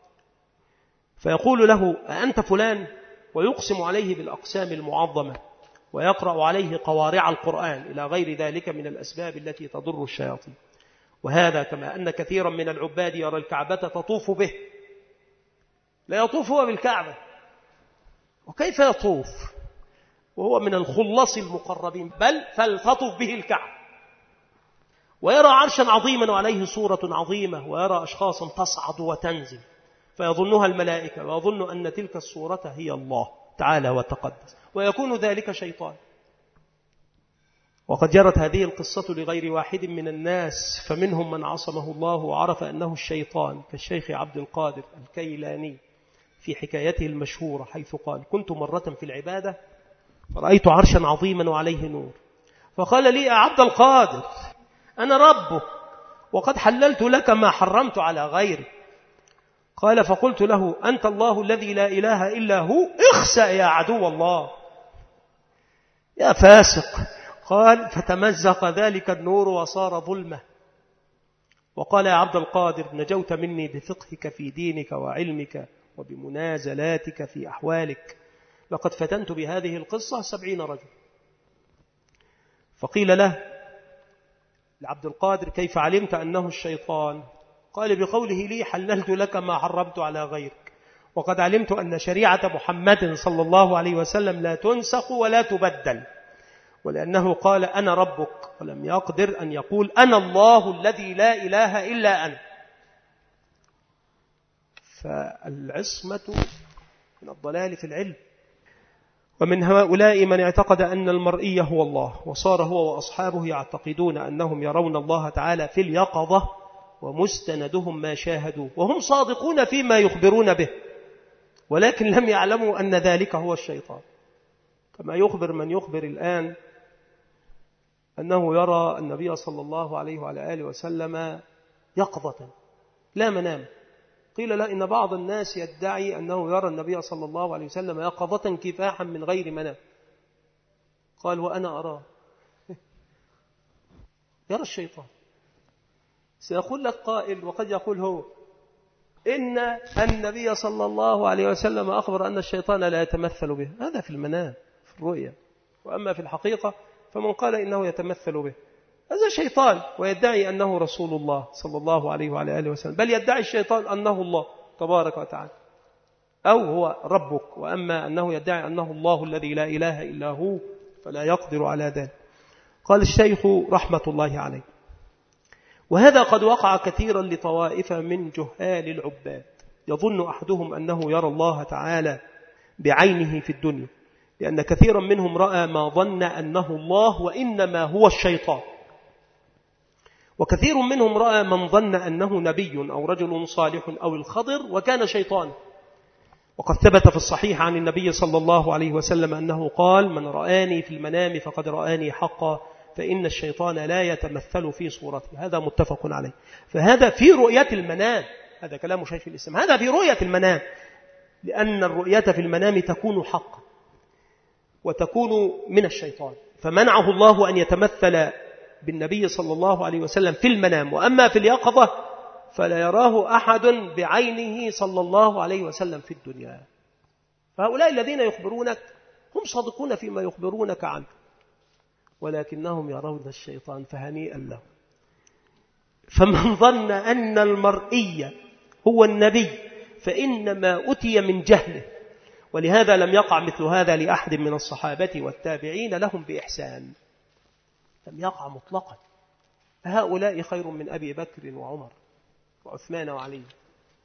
فيقول له أأنت فلان، ويقسم عليه بالأقسام المعظمة ويقرأ عليه قوارع القرآن إلى غير ذلك من الأسباب التي تضر الشياطين. وهذا كما أن كثيرا من العباد يرى الكعبة تطوف به، لا يطوف هو بالكعبة، وكيف يطوف وهو من الخلص المقربين، بل فلتطوف به الكعبة. ويرى عرشا عظيما وعليه صورة عظيمة، ويرى أشخاصا تصعد وتنزل فيظنها الملائكة، ويظن أن تلك الصورة هي الله تعالى وتقدس، ويكون ذلك شيطان. وقد جرت هذه القصة لغير واحد من الناس، فمنهم من عصمه الله وعرف أنه الشيطان، كالشيخ عبد القادر الكيلاني في حكايته المشهورة، حيث قال كنت مرة في العبادة فرأيت عرشا عظيما وعليه نور، فقال لي يا عبد القادر أنا ربك وقد حللت لك ما حرمت على غيرك. قال فقلت له أنت الله الذي لا إله إلا هو، اخسأ يا عدو الله يا فاسق. قال فتمزق ذلك النور وصار ظلمة. وقال يا عبد القادر نجوت مني بفقهك في دينك وعلمك وبمنازلاتك في أحوالك، لقد فتنت بهذه القصة 70 رجل. فقيل له لعبد القادر كيف علمت أنه الشيطان؟ قال بقوله لي حللت لك ما حرمت على غيرك، وقد علمت أن شريعة محمد صلى الله عليه وسلم لا تنسخ ولا تبدل، ولأنه قال أنا ربك ولم يقدر أن يقول أنا الله الذي لا إله إلا أنا. فالعصمة من الضلال في العلم. ومن هؤلاء من اعتقد أن المرئي هو الله، وصار هو وأصحابه يعتقدون أنهم يرون الله تعالى في اليقظة ومستندهم ما شاهدوا، وهم صادقون فيما يخبرون به، ولكن لم يعلموا أن ذلك هو الشيطان. كما يخبر من يخبر الآن أنه يرى النبي صلى الله عليه وعلى آله وسلم يقظة لا منام. قيل لا إن بعض الناس يدعي أنه يرى النبي صلى الله عليه وسلم يقظة كفاحا من غير منام. قال وأنا أراه يرى الشيطان. سيقول لك قائل وقد يقول هو إن النبي صلى الله عليه وسلم أخبر أن الشيطان لا يتمثل به، هذا في المنام في الرؤيا، وأما في الحقيقة فمن قال إنه يتمثل به هذا شيطان ويدعي أنه رسول الله صلى الله عليه وعلى آله وسلم، بل يدعي الشيطان أنه الله تبارك وتعالى أو هو ربك، وأما أنه يدعي أنه الله الذي لا إله إلا هو فلا يقدر على ذلك. قال الشيخ رحمة الله عليه وهذا قد وقع كثيرا لطوائف من جهال العباد، يظن أحدهم أنه يرى الله تعالى بعينه في الدنيا، لأن كثيرا منهم رأى ما ظن أنه الله وإنما هو الشيطان، وكثير منهم رأى من ظن أنه نبي أو رجل صالح أو الخضر وكان شيطان. وقد ثبت في الصحيح عن النبي صلى الله عليه وسلم أنه قال من رآني في المنام فقد رآني حقا، فإن الشيطان لا يتمثل في صورته. هذا متفق عليه. فهذا في رؤية المنام، هذا كلام شيخ الإسلام، هذا في رؤية المنام، لأن الرؤية في المنام تكون حقا وتكون من الشيطان، فمنعه الله أن يتمثل بالنبي صلى الله عليه وسلم في المنام. وأما في اليقظة فلا يراه أحد بعينه صلى الله عليه وسلم في الدنيا. فهؤلاء الذين يخبرونك هم صادقون فيما يخبرونك عنه، ولكنهم يرون الشيطان فهنيئا له. فمن ظن أن المرئي هو النبي فإنما أتي من جهله، ولهذا لم يقع مثل هذا لأحد من الصحابة والتابعين لهم بإحسان، لم يقع مطلقا. هؤلاء خير من أبي بكر وعمر وعثمان وعلي،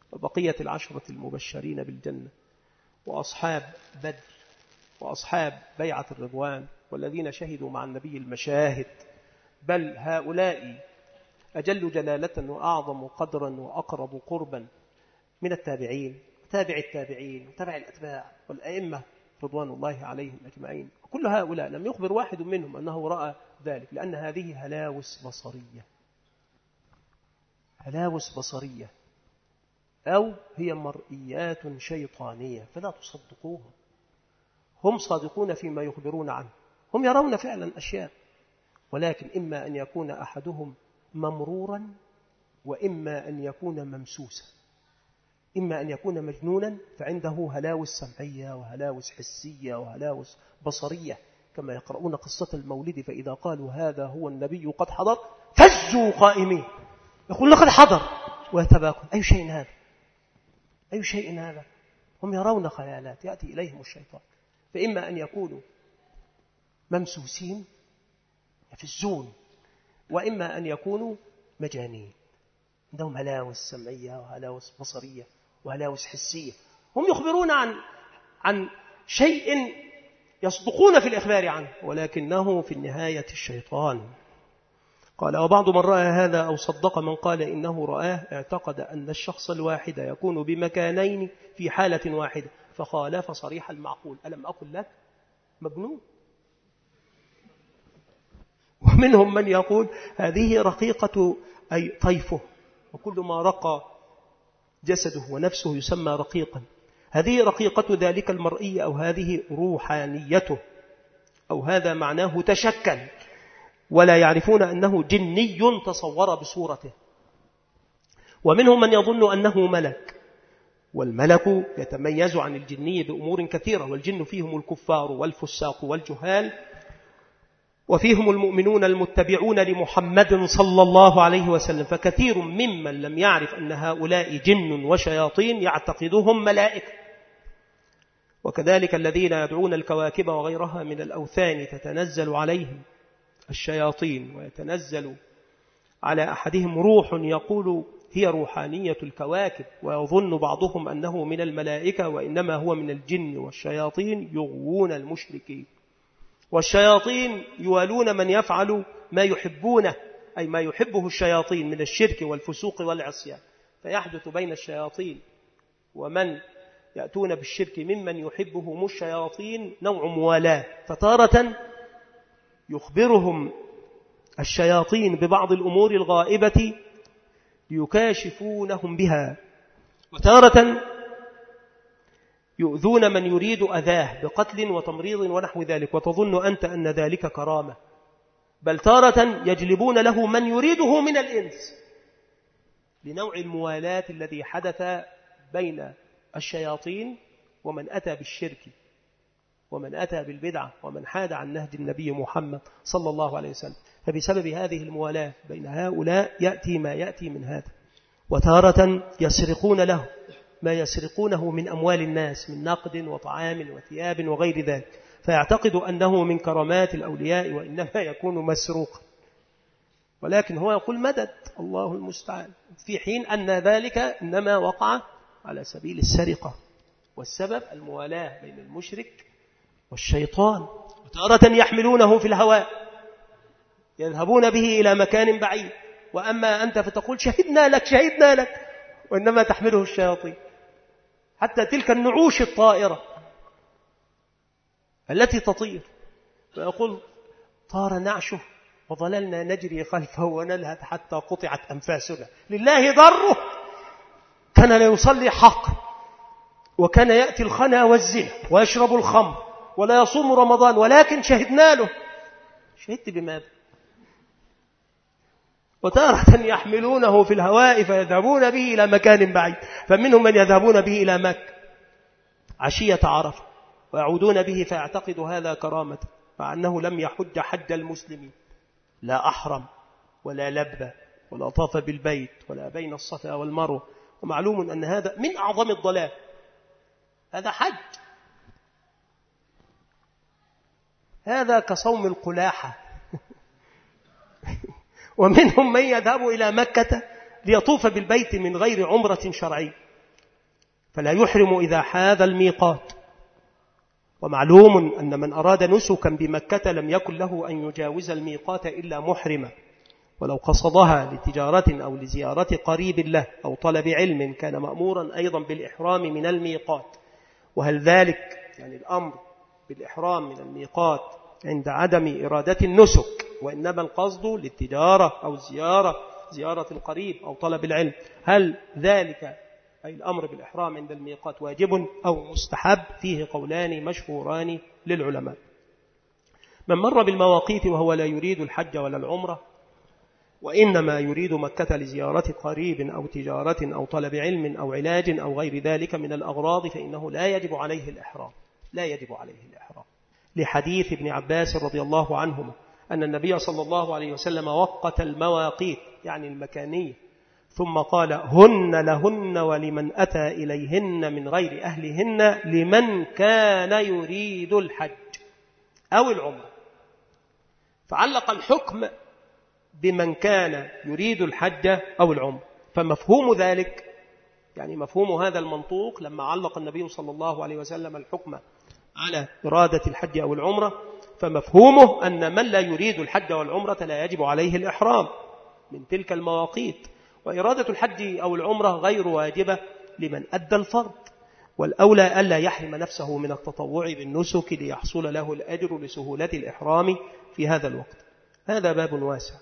وبقية العشرة المبشرين بالجنة وأصحاب بدر وأصحاب بيعة الرضوان والذين شهدوا مع النبي المشاهد، بل هؤلاء أجل جلالة وأعظم قدرا وأقرب قربا من التابعين وتابع التابعين وتابع الأتباع والأئمة رضوان الله عليهم أجمعين. وكل هؤلاء لم يخبر واحد منهم أنه رأى ذلك، لأن هذه هلاوس بصرية، هلاوس بصرية أو هي مرئيات شيطانية، فلا تصدقوهم. هم صادقون فيما يخبرون عنه، هم يرون فعلا أشياء، ولكن إما أن يكون أحدهم ممرورا وإما أن يكون ممسوسا، إما أن يكون مجنونا فعنده هلاوس سمعية وهلاوس حسية وهلاوس بصرية، كما يقرؤون قصة المولد فإذا قالوا هذا هو النبي قد حضر فزوا قائمين، يقول لقد حضر ويتباكون. أي شيء هذا؟ أي شيء هذا؟ هم يرون خيالات يأتي إليهم الشيطان، فإما أن يكونوا ممسوسين يفزون، وإما أن يكونوا مجانين عندهم هلاوس سمعية وهلاوس بصرية وهلاوس حسية. هم يخبرون عن شيء يصدقون في الإخبار عنه، ولكنه في النهاية الشيطان. قال وبعض من رأى هذا أو صدق من قال إنه رآه اعتقد أن الشخص الواحد يكون بمكانين في حالة واحدة فخالف صريح المعقول. ألم أقل لك مجنون؟ ومنهم من يقول هذه رقيقة أي طيفه، وكل ما رقى جسده ونفسه يسمى رقيقا. هذه رقيقة ذلك المرئي، أو هذه روحانيته، أو هذا معناه تشكل، ولا يعرفون أنه جني تصور بصورته. ومنهم من يظن أنه ملك، والملك يتميز عن الجني بأمور كثيرة، والجن فيهم الكفار والفساق والجهال، وفيهم المؤمنون المتبعون لمحمد صلى الله عليه وسلم. فكثير ممن لم يعرف أن هؤلاء جن وشياطين يعتقدهم ملائكة. وكذلك الذين يدعون الكواكب وغيرها من الأوثان تتنزل عليهم الشياطين، ويتنزل على أحدهم روح يقول هي روحانية الكواكب، ويظن بعضهم أنه من الملائكة وإنما هو من الجن والشياطين، يغوون المشركين. والشياطين يوالون من يفعل ما يحبونه، أي ما يحبه الشياطين من الشرك والفسوق والعصيان، فيحدث بين الشياطين ومن يأتون بالشرك ممن يحبهم الشياطين نوع موالاة. فتارة يخبرهم الشياطين ببعض الأمور الغائبة ليكاشفونهم بها، وتارة يؤذون من يريد أذاه بقتل وتمريض ونحو ذلك، وتظن أنت أن ذلك كرامة. بل تارة يجلبون له من يريده من الإنس لنوع الموالاة الذي حدث بين الشياطين ومن أتى بالشرك ومن أتى بالبدعة ومن حاد عن نهج النبي محمد صلى الله عليه وسلم. فبسبب هذه الموالاة بين هؤلاء يأتي ما يأتي من هذا. وتارة يسرقون له ما يسرقونه من أموال الناس من نقد وطعام وثياب وغير ذلك، فيعتقد أنه من كرامات الأولياء وإنما يكون مسروقا، ولكن هو يقول مدد الله المستعان، في حين أن ذلك إنما وقع على سبيل السرقة، والسبب الموالاة بين المشرك والشيطان. وتارة يحملونه في الهواء يذهبون به إلى مكان بعيد، وأما أنت فتقول شهدنا لك شهدنا لك، وإنما تحمله الشياطين. حتى تلك النعوش الطائرة التي تطير، فيقول طار نعشه وظللنا نجري خلفه ونلهث حتى قطعت أنفاسنا. لله ضره، كان لا يصلي حق، وكان يأتي الخنا والزنا ويشرب الخمر ولا يصوم رمضان، ولكن شهدنا له. شهدت بماذا؟ وتارة يحملونه في الهواء فيذهبون به إلى مكان بعيد، فمنهم من يذهبون به إلى مكة عشية عرفة ويعودون به فيعتقد هذا كرامة، مع أنه لم يحج حج المسلمين، لا أحرم ولا لبى ولا طاف بالبيت ولا بين الصفا والمروة. ومعلوم أن هذا من أعظم الضلال، هذا حج، هذا كصوم القلاحة. ومنهم من يذهب إلى مكة ليطوف بالبيت من غير عمرة شرعية، فلا يحرم إذا حاذ الميقات. ومعلوم أن من أراد نسكا بمكة لم يكن له أن يجاوز الميقات إلا محرما، ولو قصدها لتجارة أو لزيارة قريب له أو طلب علم كان مأمورا أيضا بالإحرام من الميقات. وهل ذلك يعني الأمر بالإحرام من الميقات عند عدم إرادة النسك، وإنما القصد للتجارة أو زيارة القريب أو طلب العلم، هل ذلك أي الأمر بالإحرام عند الميقات واجب أو مستحب؟ فيه قولان مشهوران للعلماء. من مر بالمواقيت وهو لا يريد الحج ولا العمرة وإنما يريد مكة لزيارة قريب أو تجارة أو طلب علم أو علاج أو غير ذلك من الأغراض فإنه لا يجب عليه الإحرام، لا يجب عليه الإحرام، لحديث ابن عباس رضي الله عنهما أن النبي صلى الله عليه وسلم وقت المواقيت يعني المكانية ثم قال: هن لهن ولمن أتى إليهن من غير أهلهن لمن كان يريد الحج أو العمرة. فعلق الحكم بمن كان يريد الحج أو العمرة. فمفهوم ذلك يعني مفهوم هذا المنطوق لما علق النبي صلى الله عليه وسلم الحكم على إرادة الحج أو العمرة، فمفهومه أن من لا يريد الحج والعمرة لا يجب عليه الإحرام من تلك المواقيت، وإرادة الحج أو العمرة غير واجبة لمن أدى الفرض، والأولى ألا يحرم نفسه من التطوع بالنسك ليحصل له الأجر لسهولة الإحرام في هذا الوقت. هذا باب واسع،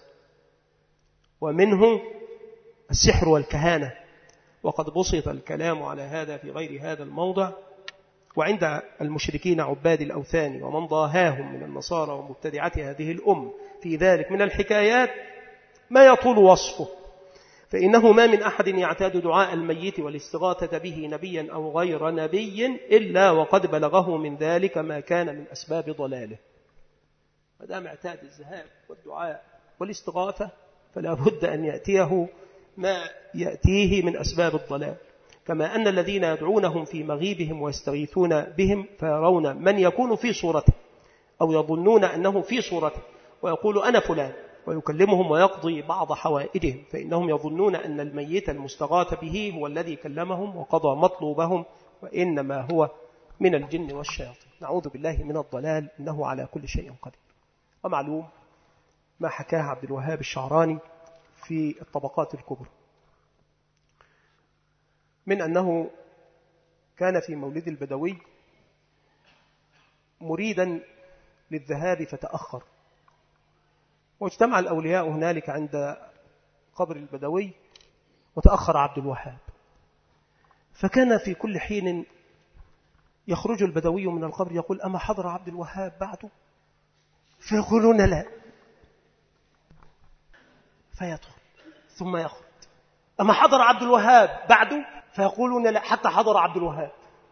ومنه السحر والكهانة، وقد بسط الكلام على هذا في غير هذا الموضع. وعند المشركين عباد الأوثان ومن ضاهاهم من النصارى ومبتدعة هذه الأم في ذلك من الحكايات ما يطول وصفه، فإنه ما من أحد يعتاد دعاء الميت والاستغاثة به نبيا أو غير نبي إلا وقد بلغه من ذلك ما كان من أسباب ضلاله. فدام اعتاد الذهاب والدعاء والاستغاثة فلا بد أن يأتيه ما يأتيه من أسباب الضلال، كما أن الذين يدعونهم في مغيبهم ويستغيثون بهم فيرون من يكون في صورته أو يظنون أنه في صورته ويقول أنا فلان ويكلمهم ويقضي بعض حوائجهم، فإنهم يظنون أن الميت المستغاث به هو الذي كلمهم وقضى مطلوبهم، وإنما هو من الجن والشياطين. نعوذ بالله من الضلال، إنه على كل شيء قدير. ومعلوم ما حكاه عبد الوهاب الشعراني في الطبقات الكبرى من أنه كان في مولد البدوي مريدا للذهاب فتأخر، واجتمع الأولياء هنالك عند قبر البدوي وتأخر عبد الوهاب، فكان في كل حين يخرج البدوي من القبر يقول: أما حضر عبد الوهاب بعده؟ فيقولون لا، فيدخل ثم يخرج: أما حضر عبد الوهاب بعده؟ فيقولون لا، حتى حضر عبد الوهاب.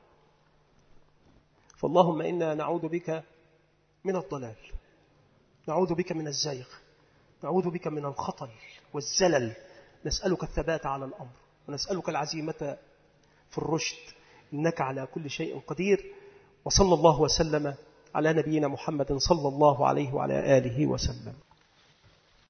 فاللهم إنا نعوذ بك من الضلال، نعوذ بك من الزيغ، نعوذ بك من الخطل والزلل، نسألك الثبات على الأمر ونسألك العزيمة في الرشد، إنك على كل شيء قدير. وصلى الله وسلم على نبينا محمد صلى الله عليه وعلى آله وسلم.